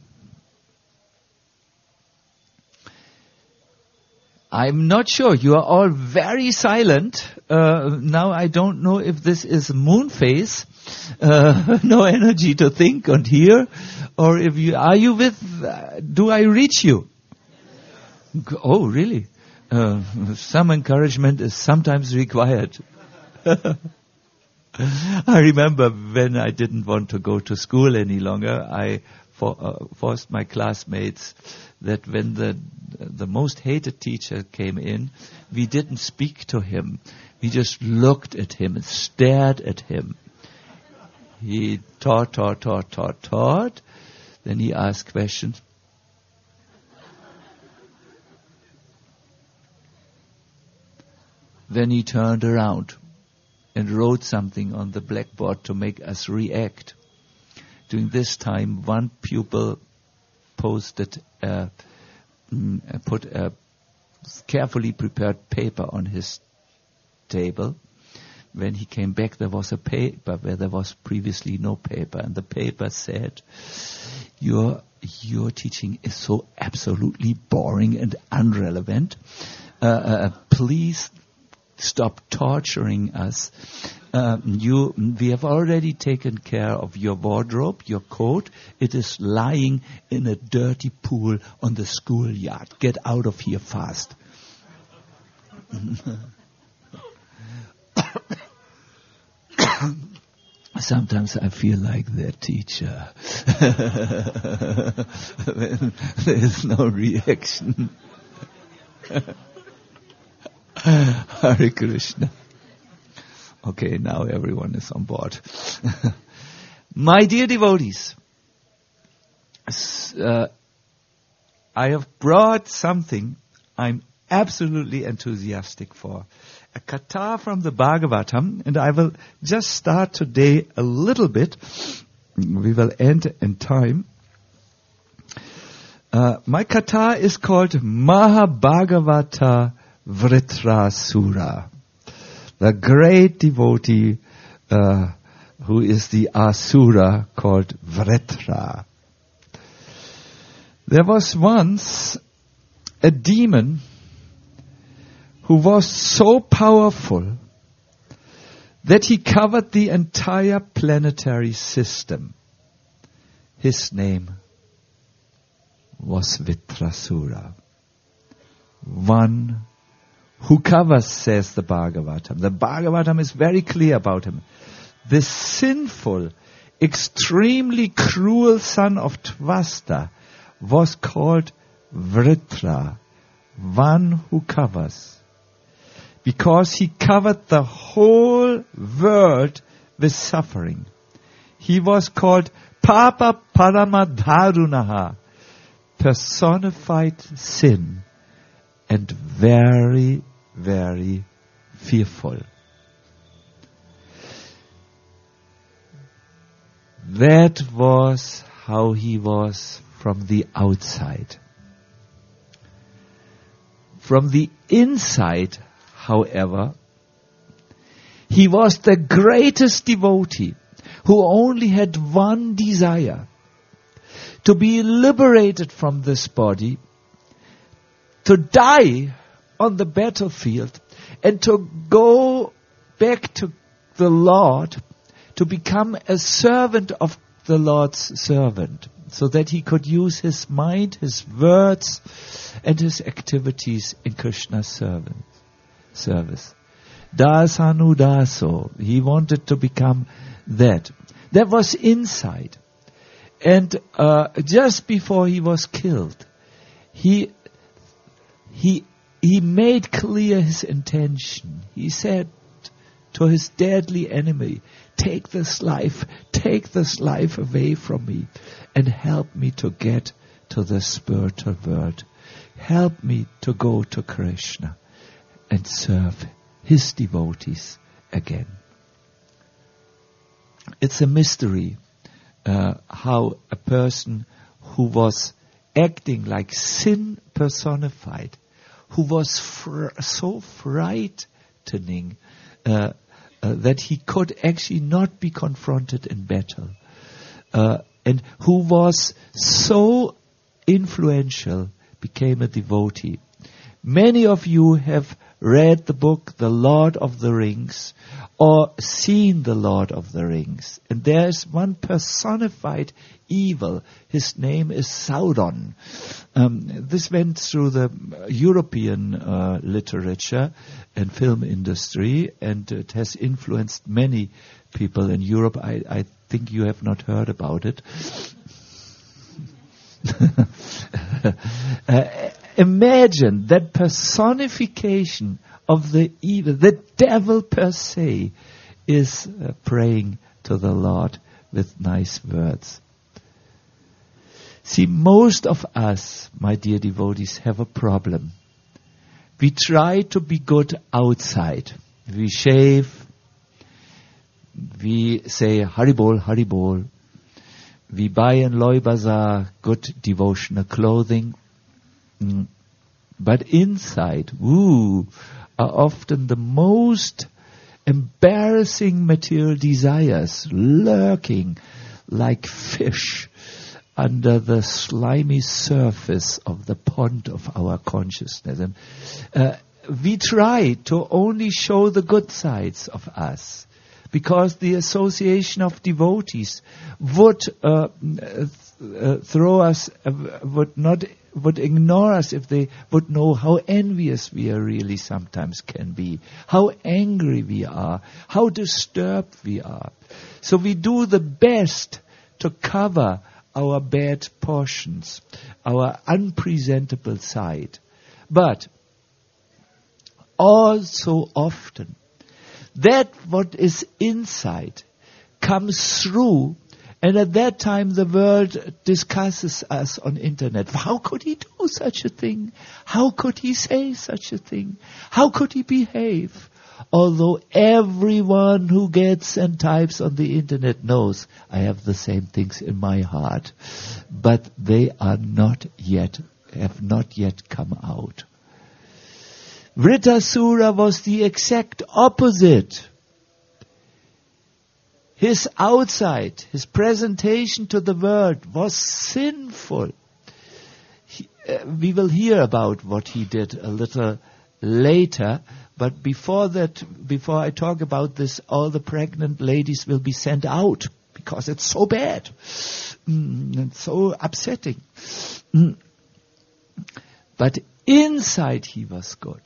I'm not sure. You are all very silent. Now I don't know if this is moon phase, no energy to think and hear, or if you are you with. Do I reach you? Oh, really? Some encouragement is sometimes required. I remember when I didn't want to go to school any longer, I forced my classmates that when the most hated teacher came in, we didn't speak to him. We just looked at him and stared at him. He taught. Then he asked questions. Then he turned around and wrote something on the blackboard to make us react. During this time, one pupil put a carefully prepared paper on his table. When he came back, there was a paper where there was previously no paper, and the paper said, your teaching is so absolutely boring and irrelevant. Please stop torturing us. We have already taken care of your wardrobe, your coat. It is lying in a dirty pool on the schoolyard. Get out of here fast. Sometimes I feel like that teacher. When there is no reaction. Hare Krishna. Okay, now everyone is on board. My dear devotees, I have brought something I'm absolutely enthusiastic for. A katha from the Bhagavatam, and I will just start today a little bit. We will end in time. My katha is called Mahabhagavata Vritrasura, the great devotee who is the Asura called Vritra. There was once a demon who was so powerful that he covered the entire planetary system. His name was Vritrasura. One who covers, says the Bhagavatam. The Bhagavatam is very clear about him. The sinful, extremely cruel son of Tvasta was called Vritra, one who covers, because he covered the whole world with suffering. He was called Papa Paramadharunaha, personified sin, and very, very fearful. That was how he was from the outside. From the inside, however, he was the greatest devotee who only had one desire: to be liberated from this body, to die on the battlefield, and to go back to the Lord, to become a servant of the Lord's servant, so that he could use his mind, his words, and his activities in Krishna's service. Dasanu daso. He wanted to become that. That was inside. And just before he was killed, he made clear his intention. He said to his deadly enemy, take this life away from me, and help me to get to the spiritual world. Help me to go to Krishna and serve his devotees again. It's a mystery how a person who was acting like sin personified, who was so frightening that he could actually not be confronted in battle, and who was so influential, became a devotee. Many of you have read the book The Lord of the Rings or seen The Lord of the Rings. And there is one personified evil. His name is Sauron. This went through the European literature and film industry, and it has influenced many people in Europe. I think you have not heard about it. Imagine that personification of the evil. The devil per se is praying to the Lord with nice words. See, most of us, my dear devotees, have a problem. We try to be good outside. We shave. We say Haribol, Haribol. We buy in Loy Bazaar good devotional clothing. But inside, are often the most embarrassing material desires lurking like fish under the slimy surface of the pond of our consciousness. And we try to only show the good sides of us, because the association of devotees would would ignore us if they would know how envious we really sometimes can be, how angry we are, how disturbed we are. So we do the best to cover our bad portions, our unpresentable side. But also often, that what is inside comes through, and at that time the world discusses us on internet. How could he do such a thing? How could he say such a thing? How could he behave? Although everyone who gets and types on the internet knows I have the same things in my heart. But they are have not yet come out. Vritasura was the exact opposite. His outside, his presentation to the world was sinful. We will hear about what he did a little later, but before I talk about this, all the pregnant ladies will be sent out because it's so bad and so upsetting. But inside he was good.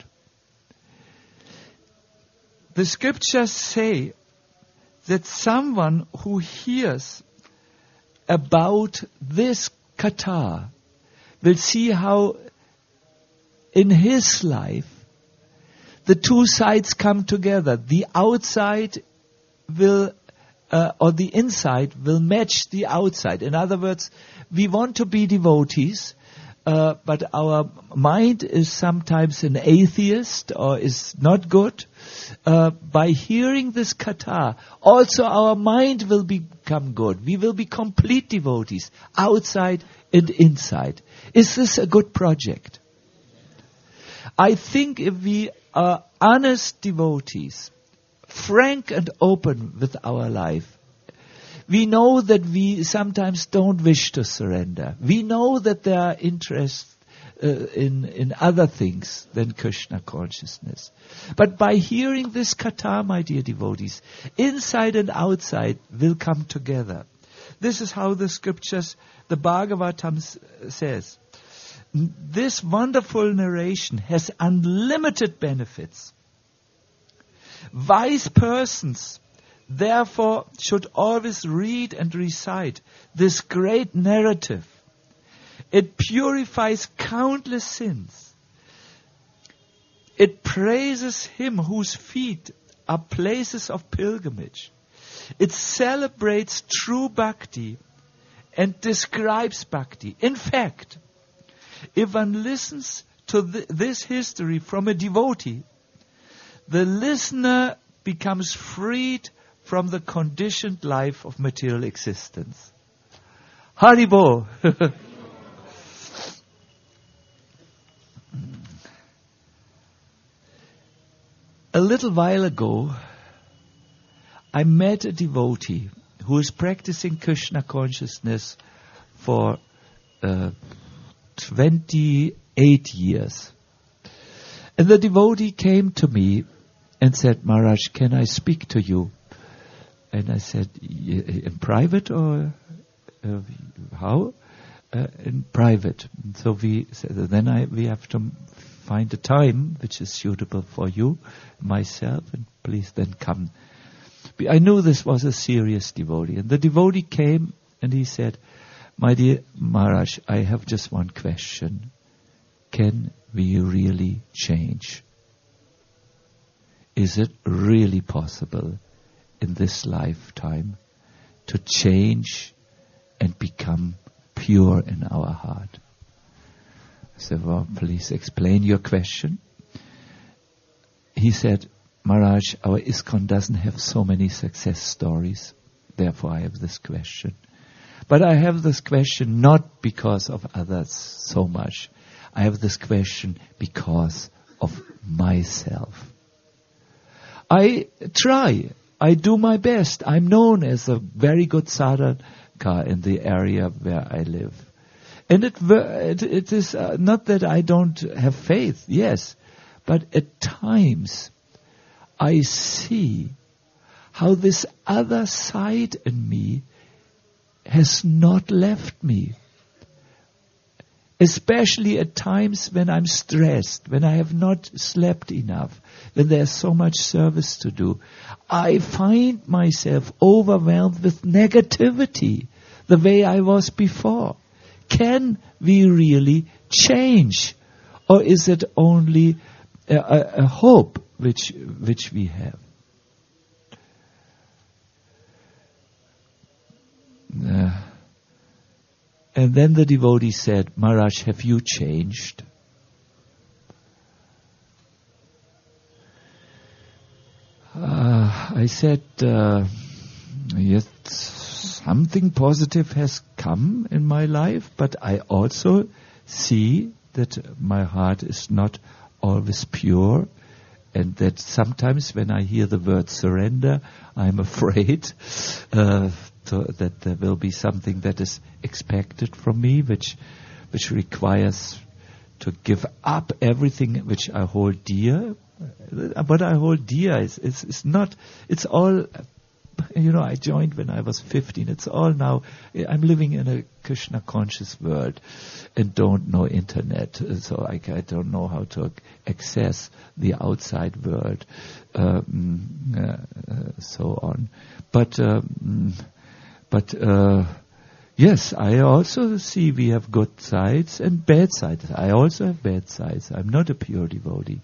The scriptures say that someone who hears about this kata will see how in his life the two sides come together. The outside will, or the inside will match the outside. In other words, we want to be devotees, but our mind is sometimes an atheist or is not good. By hearing this kata, also our mind will become good. We will be complete devotees, outside and inside. Is this a good project? I think if we are honest devotees, frank and open with our life, we know that we sometimes don't wish to surrender. We know that there are interests in other things than Krishna consciousness. But by hearing this kata, my dear devotees, inside and outside will come together. This is how the scriptures, the Bhagavatam says. This wonderful narration has unlimited benefits. Wise persons, therefore, should always read and recite this great narrative. It purifies countless sins. It praises him whose feet are places of pilgrimage. It celebrates true bhakti and describes bhakti. In fact, if one listens to this history from a devotee, the listener becomes freed from the conditioned life of material existence. Haribo! A little while ago, I met a devotee who is practicing Krishna consciousness for 28 years. And the devotee came to me and said, Maharaj, can I speak to you? And I said, in private or how? In private. So we said, then we have to find a time which is suitable for you, myself, and please then come. I knew this was a serious devotee. And the devotee came and he said, my dear Maharaj, I have just one question. Can we really change? Is it really possible in this lifetime to change and become pure in our heart? I said, well, please explain your question. He said, Maharaj, our ISKCON doesn't have so many success stories. Therefore, I have this question. But I have this question not because of others so much. I have this question because of myself. I try. I do my best. I'm known as a very good sadhaka in the area where I live. And it is not that I don't have faith, yes. But at times, I see how this other side in me has not left me. Especially at times when I'm stressed, when I have not slept enough, when there's so much service to do. I find myself overwhelmed with negativity, the way I was before. Can we really change? Or is it only a hope which we have? And then the devotee said, Maharaj, have you changed? I said, yes, something positive has come in my life, but I also see that my heart is not always pure, and that sometimes when I hear the word surrender, I'm afraid that there will be something that is expected from me, which requires to give up everything which I hold dear. What I hold dear is not, it's all, I joined when I was 15. It's all now, I'm living in a Krishna conscious world and don't know internet, so I don't know how to access the outside world, so on. But yes, I also see we have good sides and bad sides. I also have bad sides. I'm not a pure devotee.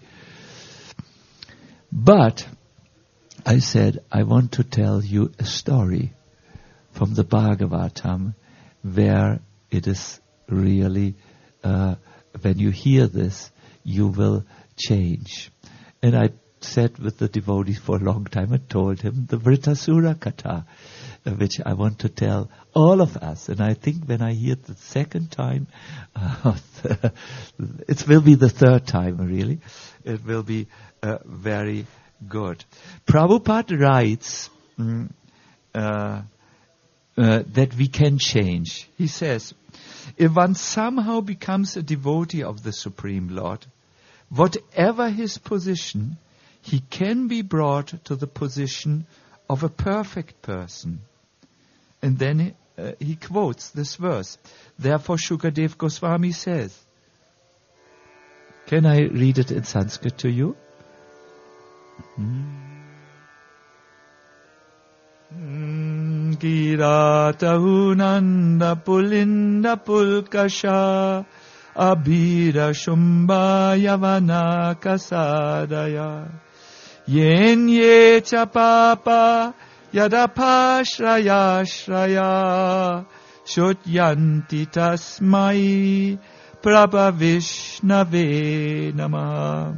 But I said, I want to tell you a story from the Bhagavatam where it is really, when you hear this, you will change. And I sat with the devotee for a long time and told him the Vritasura Katha, which I want to tell all of us. And I think when I hear it the second time, it will be the third time really, it will be very good. Prabhupada writes that we can change. He says, if one somehow becomes a devotee of the Supreme Lord, whatever his position, he can be brought to the position of a perfect person. And then he quotes this verse. Therefore Shukadev Goswami says, can I read it in Sanskrit to you? Girata hunanda pulinda pulkasha abhira shumba yavana kasadaya yen ye chapapa yadapashraya shutyanti tasmai prabhavishnave namaha.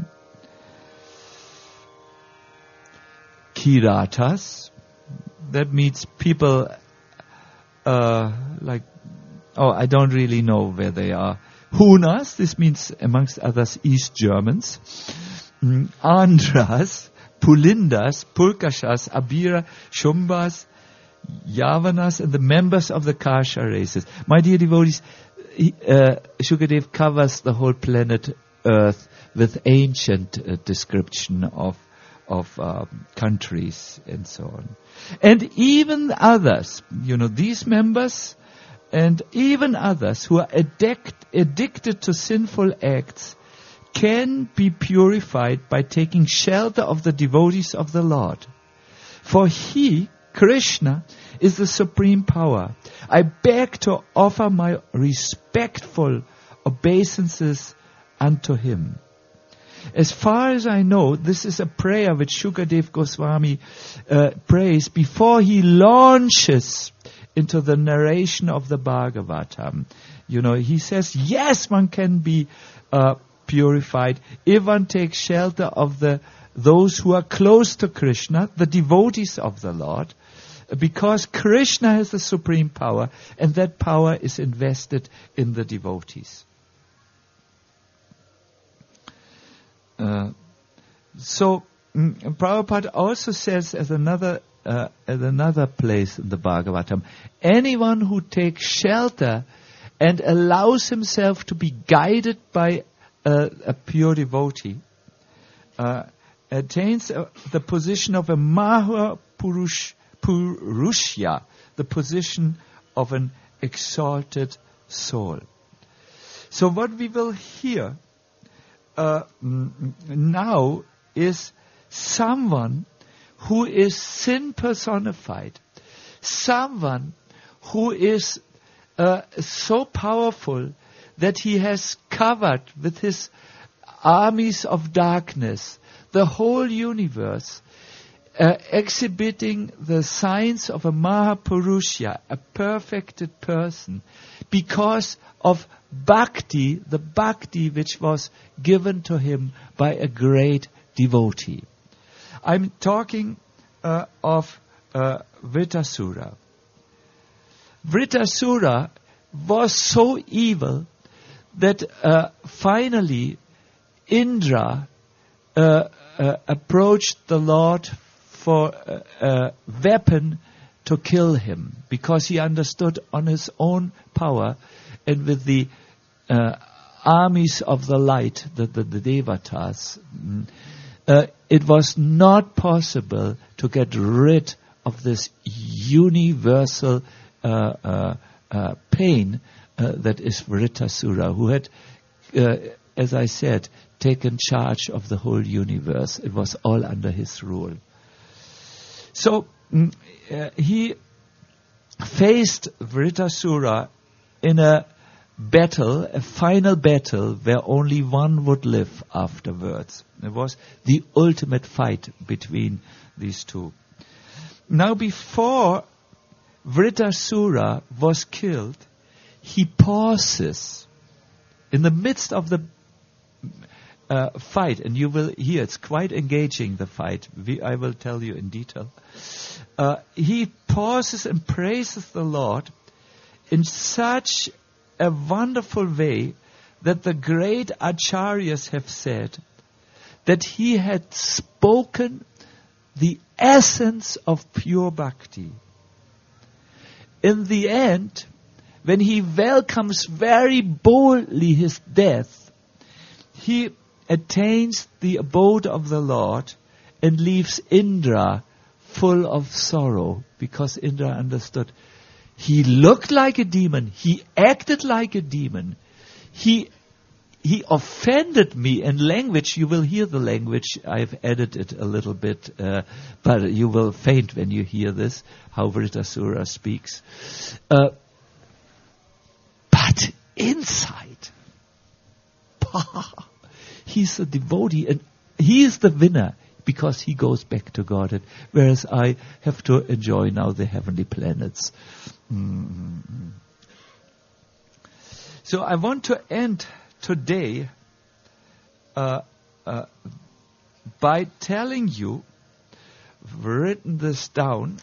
Kiratas, that means people I don't really know where they are. Hunas, this means amongst others East Germans. Andhras, Pulindas, Pulkashas, Abhira, Shumbas, Yavanas, and the members of the Kasha races. My dear devotees, Shukadev covers the whole planet Earth with ancient description of countries and so on. And even others, these members and even others who are addicted to sinful acts can be purified by taking shelter of the devotees of the Lord. For he, Krishna, is the supreme power. I beg to offer my respectful obeisances unto him. As far as I know, this is a prayer which Shukadev Goswami prays before he launches into the narration of the Bhagavatam. He says, yes, one can be purified if one takes shelter of those who are close to Krishna, the devotees of the Lord, because Krishna has the supreme power, and that power is invested in the devotees. So Prabhupada also says at another place in the Bhagavatam, anyone who takes shelter and allows himself to be guided by a pure devotee attains the position of a Mahapurushya, the position of an exalted soul. So what we will hear now is someone who is sin personified, someone who is so powerful that he has covered with his armies of darkness the whole universe, exhibiting the signs of a Mahapurushya, a perfected person, because of bhakti, the bhakti which was given to him by a great devotee. I'm talking of Vritasura. Vritasura was so evil that finally Indra approached the Lord for a weapon to kill him, because he understood on his own power and with the armies of the light, the Devatas, it was not possible to get rid of this universal pain that is Vritasura, who had, as I said, taken charge of the whole universe. It was all under his rule. So he faced Vritasura in a battle, a final battle, where only one would live afterwards. It was the ultimate fight between these two. Now, before Vritasura was killed, he pauses in the midst of the fight, and you will hear it's quite engaging, the fight. I will tell you in detail. He pauses and praises the Lord in such a wonderful way that the great acharyas have said that he had spoken the essence of pure bhakti. In the end, when he welcomes very boldly his death, he attains the abode of the Lord and leaves Indra full of sorrow, because Indra understood he looked like a demon, he acted like a demon, he offended me in language. You will hear the language. I've added it a little bit, but you will faint when you hear this, how Vritasura speaks. But inside, he's a devotee, and he is the winner, because he goes back to Godhead, whereas I have to enjoy now the heavenly planets. Mm-hmm. So I want to end today by telling you, I've written this down,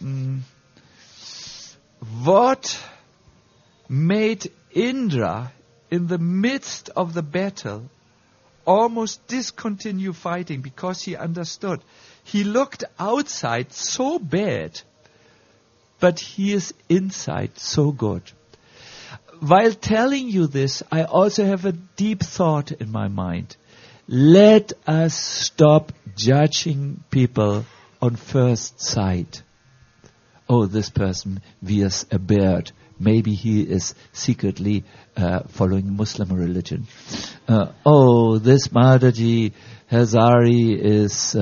what made Indra, in the midst of the battle, almost discontinue fighting, because he understood. He looked outside so bad, but he is inside so good. While telling you this, I also have a deep thought in my mind. Let us stop judging people on first sight. Oh, this person wears a beard. Maybe he is secretly following Muslim religion. Oh, this Maharaji Hazari is,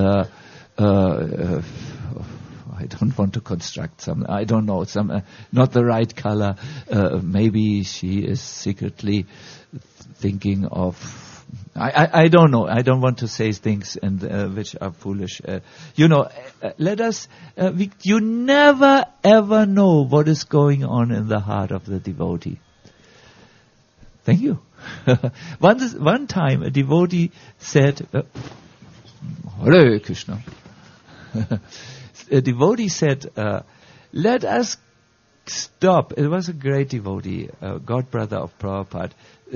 I don't want to construct some, I don't know, some not the right color. Maybe she is secretly thinking of, I don't know. I don't want to say things which are foolish. Let us, you never ever know what is going on in the heart of the devotee. Thank you. One time a devotee said, Hare Krishna. A devotee said, let us stop. It was a great devotee, god brother of Prabhupada,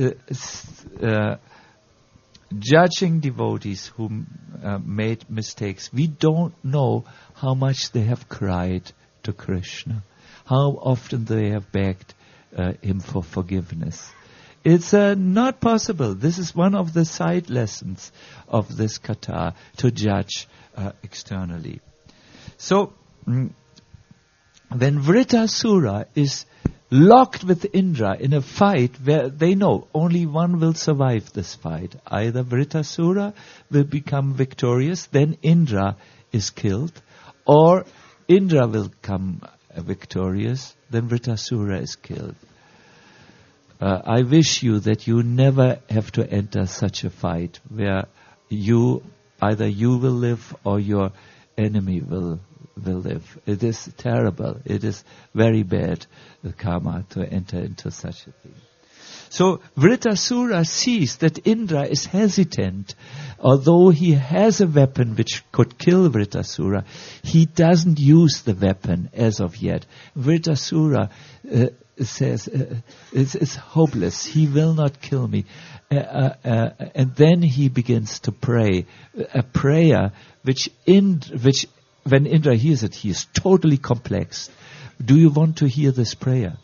judging devotees who made mistakes. We don't know how much they have cried to Krishna, how often they have begged him for forgiveness. It's not possible. This is one of the side lessons of this katha, to judge externally. So, when Vritasura is locked with Indra in a fight where they know only one will survive this fight, either Vritasura will become victorious, then Indra is killed, or Indra will come victorious, then Vritasura is killed. I wish you that you never have to enter such a fight where either you will live or your enemy will live. It is terrible. It is very bad, the karma, to enter into such a thing. So Vritasura sees that Indra is hesitant. Although he has a weapon which could kill Vritasura, he doesn't use the weapon as of yet. Vritasura says, it's hopeless. He will not kill me. And then he begins to pray. A prayer which when Indra hears it, he is totally complex. Do you want to hear this prayer?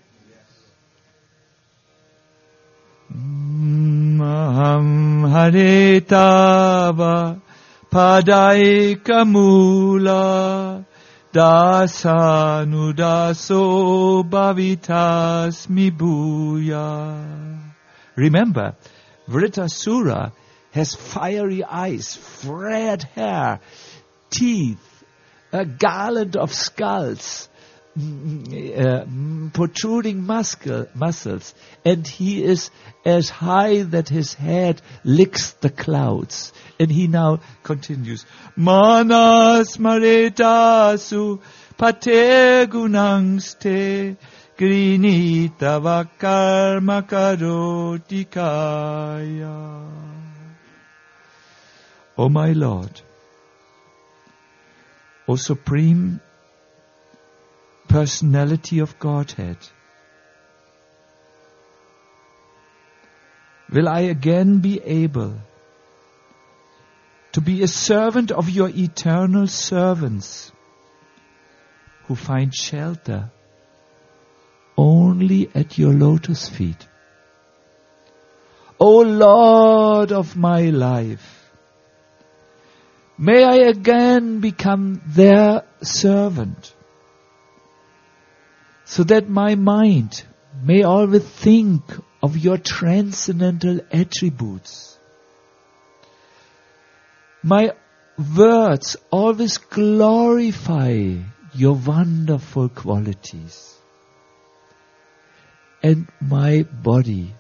Maham Hare Tava Padaika Mula Dasanudaso Bhavitas Mibuya. Remember, Vritasura has fiery eyes, red hair, teeth, a garland of skulls, protruding muscles, and he is as high that his head licks the clouds. And he now continues, Manas maretasu pate gunangste grinita vakarma karotikaya. O my Lord, O Supreme Personality of Godhead, will I again be able to be a servant of your eternal servants who find shelter only at your lotus feet? O Lord of my life, may I again become their servant, so that my mind may always think of your transcendental attributes. My words always glorify your wonderful qualities. And my body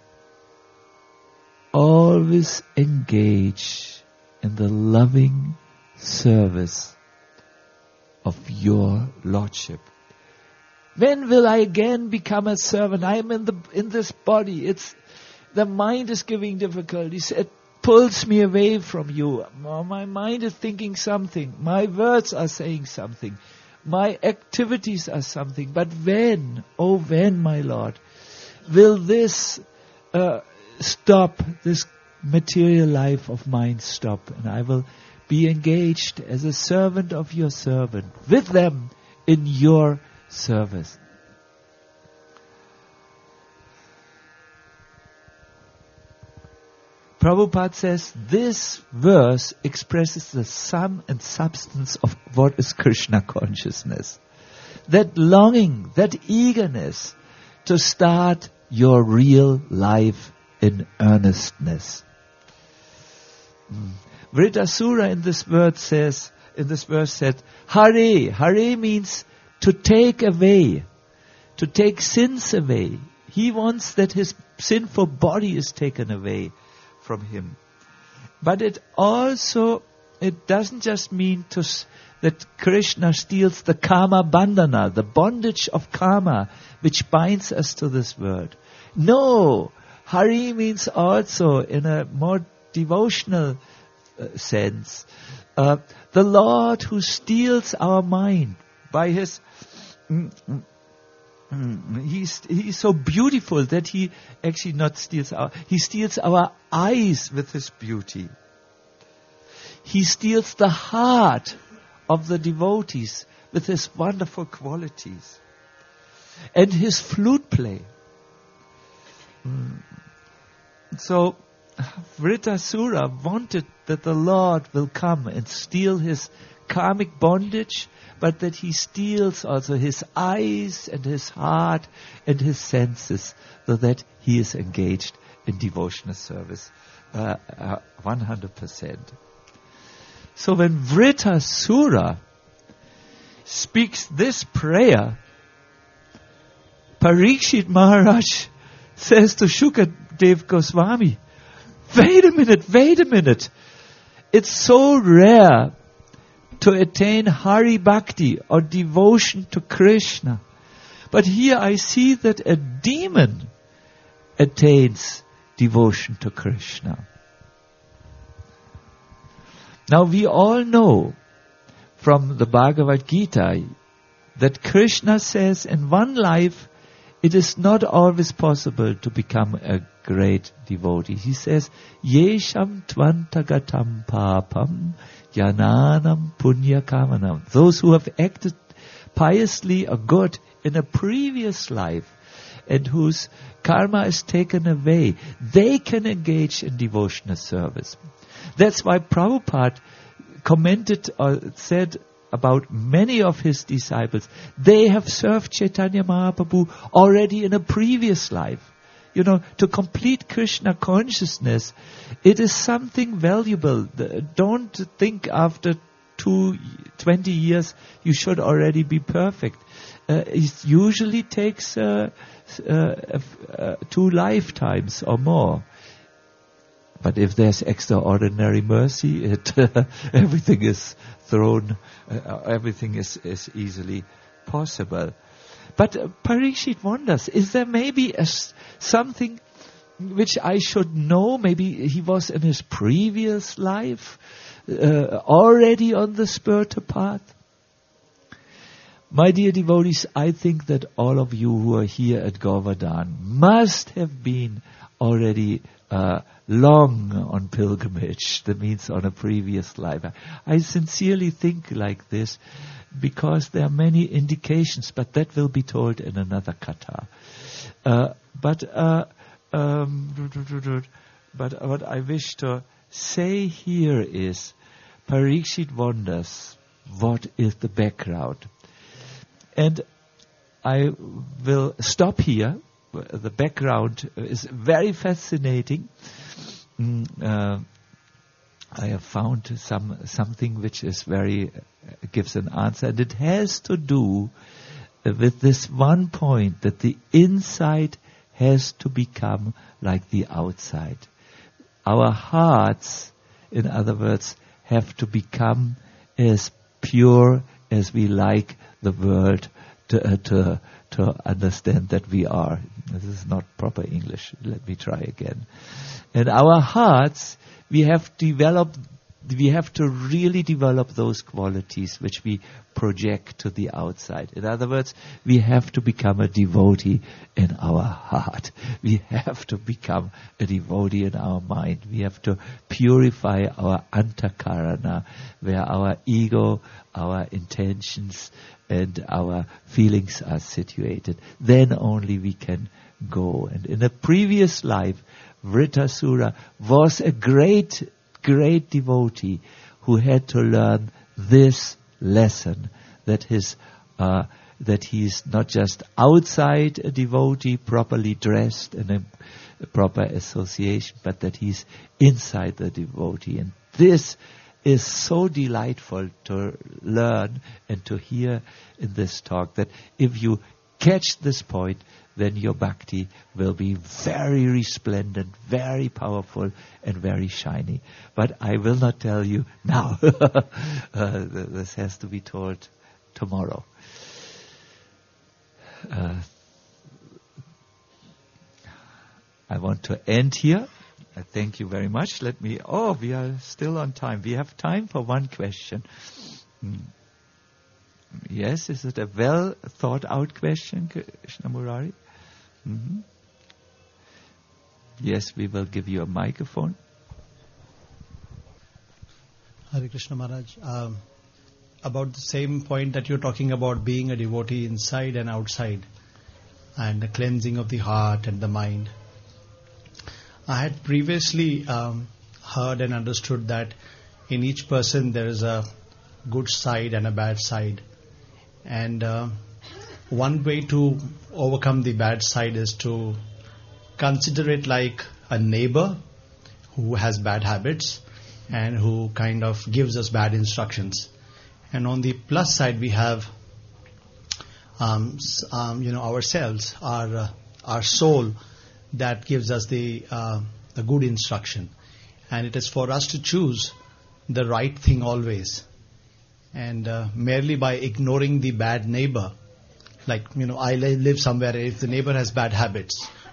always engage in the loving service of your Lordship. When will I again become a servant? I am in this body. The mind is giving difficulties. It pulls me away from you. My mind is thinking something. My words are saying something. My activities are something. But when, oh when, my Lord, will this stop, this material life of mine stop, and I will be engaged as a servant of your servant, with them in your service. Prabhupada says this verse expresses the sum and substance of what is Krishna consciousness. That longing, that eagerness to start your real life in earnestness. Vritasura in this verse said, Hare. Hare means to take away, to take sins away. He wants that his sinful body is taken away from him. But it doesn't just mean that Krishna steals the karma bandhana, the bondage of karma, which binds us to this world. No, Hari means also, in a more devotional sense, the Lord who steals our mind by his... He's so beautiful that he actually he steals our eyes with his beauty. He steals the heart of the devotees with his wonderful qualities. And his flute play. So Vritasura wanted that the Lord will come and steal his karmic bondage, but that he steals also his eyes and his heart and his senses, so that he is engaged in devotional service 100%. So when Vritasura speaks this prayer, Parikshit Maharaj says to Shukadev Goswami, wait a minute. It's so rare to attain Hari Bhakti or devotion to Krishna. But here I see that a demon attains devotion to Krishna. Now we all know from the Bhagavad Gita that Krishna says in one life it is not always possible to become a great devotee. He says, Yesham tvantagatam papam yananam punya kamanam. Those who have acted piously or good in a previous life and whose karma is taken away, they can engage in devotional service. That's why Prabhupada commented or said about many of his disciples, they have served Chaitanya Mahaprabhu already in a previous life. You know, to complete Krishna consciousness, it is something valuable. Don't think after 20 years you should already be perfect. It usually takes 2 lifetimes or more. But if there's extraordinary mercy, everything is thrown, everything is easily possible. But Parikshit wonders, is there maybe something which I should know? Maybe he was in his previous life already on the spiritual path? My dear devotees, I think that all of you who are here at Govardhan must have been already long on pilgrimage. That means on a previous life. I sincerely think like this because there are many indications, but that will be told in another katha. But what I wish to say here is, Parikshit wonders what is the background. And I will stop here. The background is very fascinating. I have found something which is gives an answer, and it has to do with this one point, that the inside has to become like the outside. Our hearts, in other words, have to become as pure as we like the world to understand that we are. This is not proper English. Let me try again. And our hearts, we have to really develop those qualities which we project to the outside. In other words, we have to become a devotee in our heart. We have to become a devotee in our mind. We have to purify our antakarana, where our ego, our intentions, and our feelings are situated. Then only we can go. And in a previous life, Vritasura was a great devotee who had to learn this lesson, that he is not just outside a devotee, properly dressed in a proper association, but that he's inside the devotee. And this is so delightful to learn and to hear in this talk, that if you catch this point, then your bhakti will be very resplendent, very powerful, and very shiny. But I will not tell you now. This has to be told tomorrow. I want to end here. Thank you very much. We are still on time. We have time for one question. Yes, is it a well thought out question, Krishna Murari? Mm-hmm. Yes, we will give you a microphone. Hare Krishna Maharaj. About the same point that you're talking about, being a devotee inside and outside, and the cleansing of the heart and the mind. I had previously heard and understood that in each person there is a good side and a bad side. And one way to overcome the bad side is to consider it like a neighbor who has bad habits and who kind of gives us bad instructions. And on the plus side, we have ourselves, our soul, that gives us the good instruction. And it is for us to choose the right thing always. And merely by ignoring the bad neighbor, like, I live somewhere, if the neighbor has bad habits,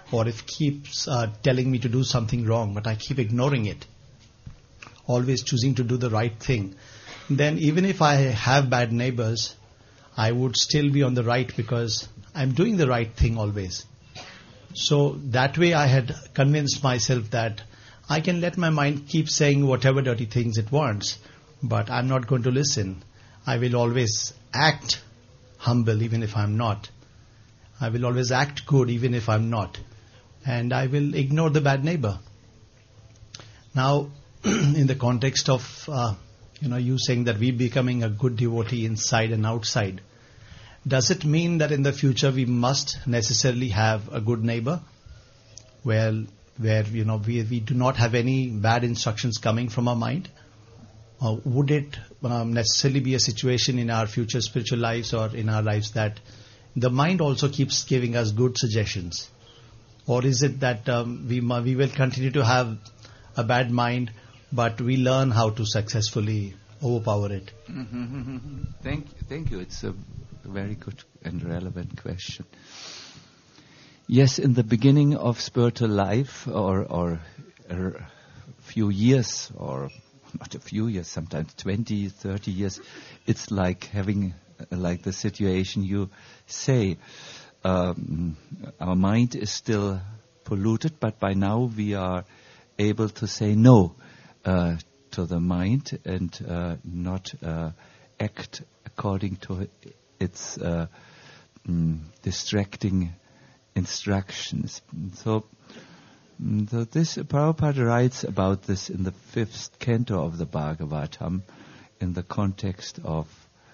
or if keeps telling me to do something wrong, but I keep ignoring it, always choosing to do the right thing, then even if I have bad neighbors, I would still be on the right because I'm doing the right thing always. So that way I had convinced myself that I can let my mind keep saying whatever dirty things it wants, but I'm not going to listen. I will always act humble even if I'm not. I will always act good even if I'm not. And I will ignore the bad neighbor. Now, in the context of you saying that we becoming a good devotee inside and outside, does it mean that in the future we must necessarily have a good neighbor where we do not have any bad instructions coming from our mind? Or would it necessarily be a situation in our future spiritual lives or in our lives that the mind also keeps giving us good suggestions? Or is it that we will continue to have a bad mind, but we learn how to successfully overpower it? Thank you. It's a very good and relevant question. Yes, in the beginning of spiritual life, or a few years, or not a few years, sometimes 20, 30 years, it's like having, like the situation you say, our mind is still polluted, but by now we are able to say no to the mind and not act according to its distracting instructions. So this Prabhupada writes about this in the 5th canto of the Bhagavatam in the context of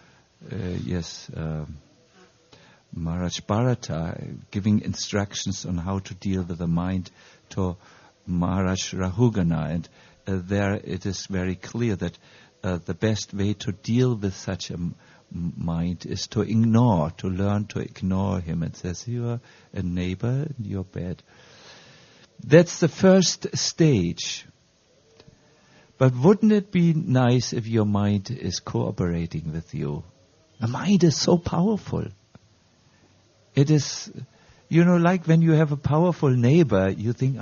Maharaj Bharata giving instructions on how to deal with the mind to Maharaj Rahugana, and there it is very clear that the best way to deal with such a mind is to learn to ignore him. It says, you are a neighbor and you're bad. That's the first stage. But wouldn't it be nice if your mind is cooperating with you? The mind is so powerful. It is, like when you have a powerful neighbor, you think,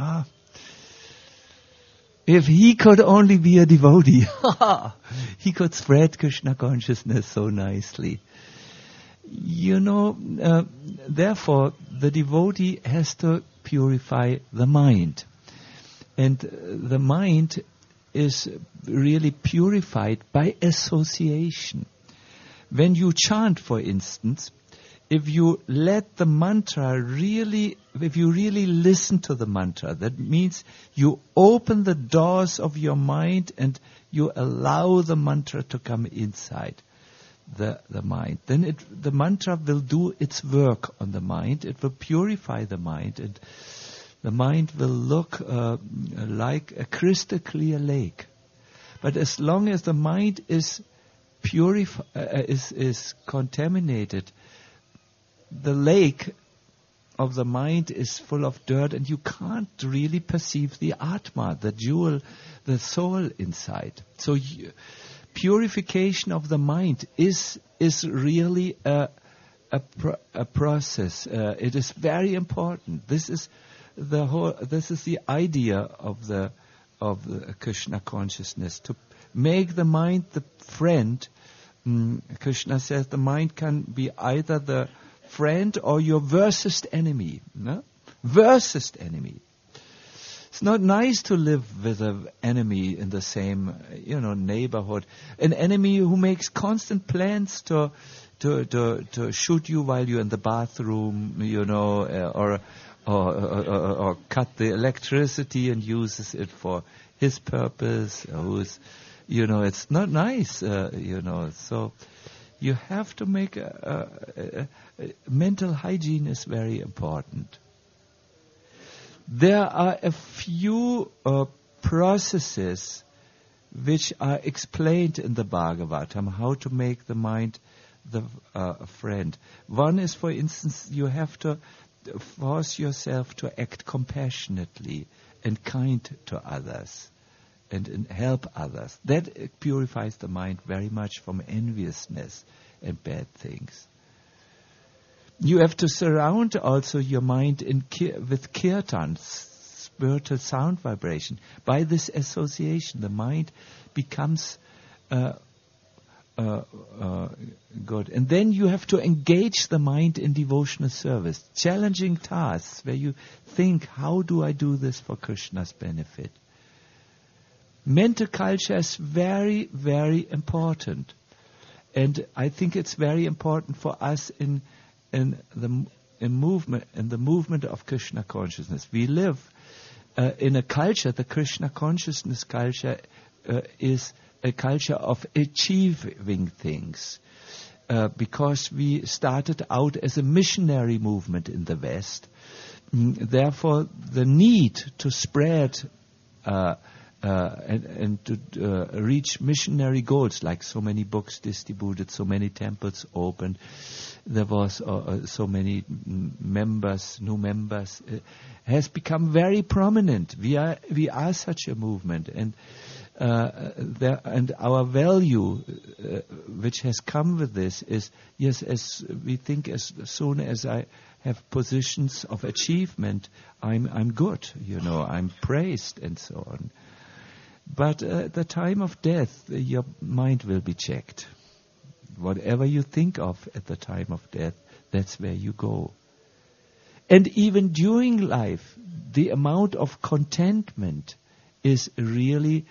if he could only be a devotee, he could spread Krishna consciousness so nicely. Therefore, the devotee has to purify the mind. And the mind is really purified by association. When you chant, for instance, if you let the mantra if you really listen to the mantra, that means you open the doors of your mind and you allow the mantra to come inside the mind. Then the mantra will do its work on the mind. It will purify the mind, and the mind will look like a crystal clear lake. But as long as the mind is is contaminated, the lake of the mind is full of dirt, and you can't really perceive the Atma, the jewel, the soul inside. So purification of the mind is really a process. It is very important. This is the idea of the Krishna consciousness, to make the mind the friend. Krishna says the mind can be either the friend or your worst enemy. No? Worst enemy. It's not nice to live with an enemy in the same, neighborhood. An enemy who makes constant plans to shoot you while you're in the bathroom, or cut the electricity and uses it for his purpose. It's not nice, So you have to make mental hygiene is very important. There are a few processes which are explained in the Bhagavatam, how to make the mind the friend. One is, for instance, you have to force yourself to act compassionately and kind to others and help others. That purifies the mind very much from enviousness and bad things. You have to surround also your mind with kirtan, spiritual sound vibration. By this association, the mind becomes good. And then you have to engage the mind in devotional service, challenging tasks where you think, how do I do this for Krishna's benefit? Mental culture is very, very important. And I think it's very important for us in the movement of Krishna consciousness. We live in a culture, the Krishna consciousness culture is a culture of achieving things. Because we started out as a missionary movement in the West. Therefore, the need to spread and to reach missionary goals, like so many books distributed, so many temples opened, there was so many new members, has become very prominent. We are such a movement, and our value, which has come with this, is yes. As we think, as soon as I have positions of achievement, I'm good. I'm praised and so on. But at the time of death, your mind will be checked. Whatever you think of at the time of death, that's where you go. And even during life, the amount of contentment is really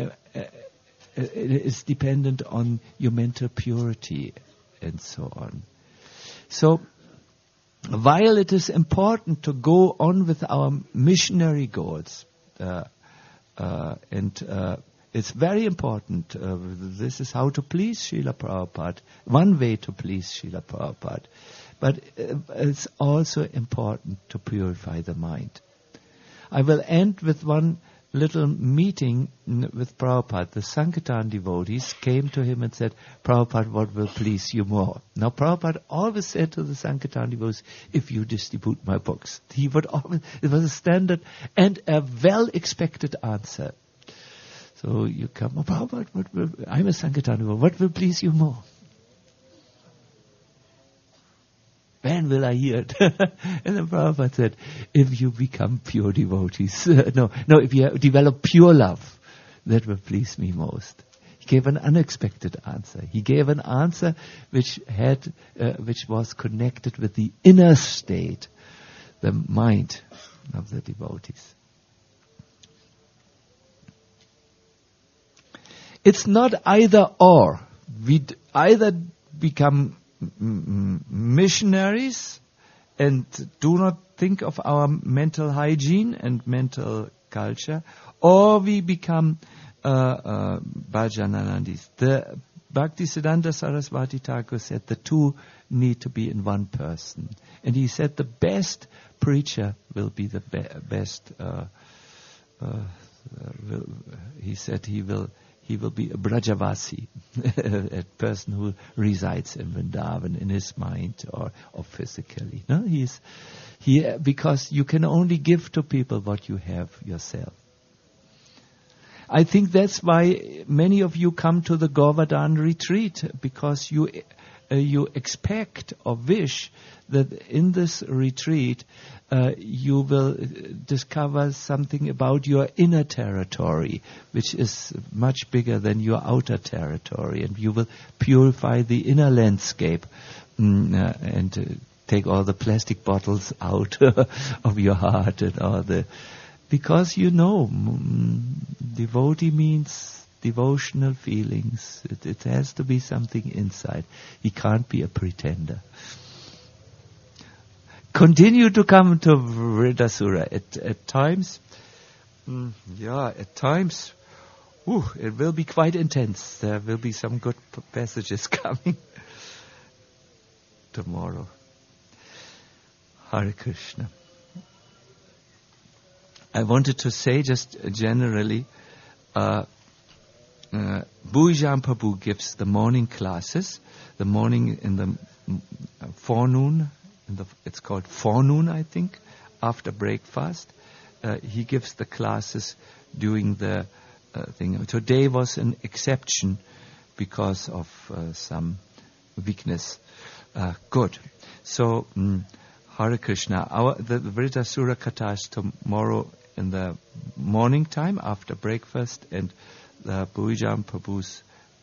is dependent on your mental purity and so on. So, while it is important to go on with our missionary goals, it's very important. This is how to please Srila Prabhupada. One way to please Srila Prabhupada. But it's also important to purify the mind. I will end with one little meeting with Prabhupada. The Sankirtan devotees came to him and said, Prabhupada, what will please you more? Now Prabhupada always said to the Sankirtan devotees, if you distribute my books. He would always, it was a standard and a well-expected answer. So you come, Prabhupada, I'm a Sankirtan devotee, what will please you more? When will I hear it? And then Prabhupada said, if you become pure devotees, if you develop pure love, that will please me most. He gave an unexpected answer. He gave an answer which was connected with the inner state, the mind of the devotees. It's not either or. We either become missionaries and do not think of our mental hygiene and mental culture, or we become Bhajananandis. The Bhaktisiddhanta Saraswati Thakur said the two need to be in one person. And he said the best preacher will be the best. He said he will be a Brajavasi, a person who resides in Vrindavan in his mind or physically. No, because you can only give to people what you have yourself. I think that's why many of you come to the Govardhan retreat, because you expect or wish that in this retreat you will discover something about your inner territory, which is much bigger than your outer territory, and you will purify the inner landscape and take all the plastic bottles out of your heart and all the... Because devotee means devotional feelings. It has to be something inside. He can't be a pretender. Continue to come to Vridasura. At times, it will be quite intense. There will be some good passages coming tomorrow. Hare Krishna. I wanted to say just generally, Bhujan Prabhu gives the morning classes, the morning in the forenoon, it's called forenoon, I think, after breakfast. He gives the classes during the thing. Today was an exception because of some weakness Good. So, Hare Krishna. The Vritasura Katha is tomorrow in the morning time after breakfast, and the Bhujan Prabhu's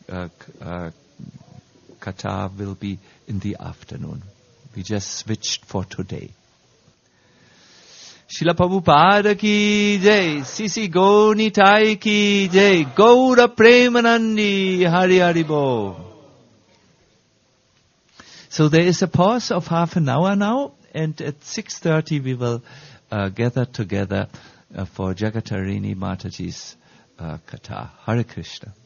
Katha will be in the afternoon. We just switched for today. Srila Prabhupada ki jai, Sisi Gaunitai ki jai, Gaura Premanandi, Hari Hari Bo. So there is a pause of half an hour now, and at 6:30 we will gather together for Jagatarini Mataji's Katha. Hare Krishna.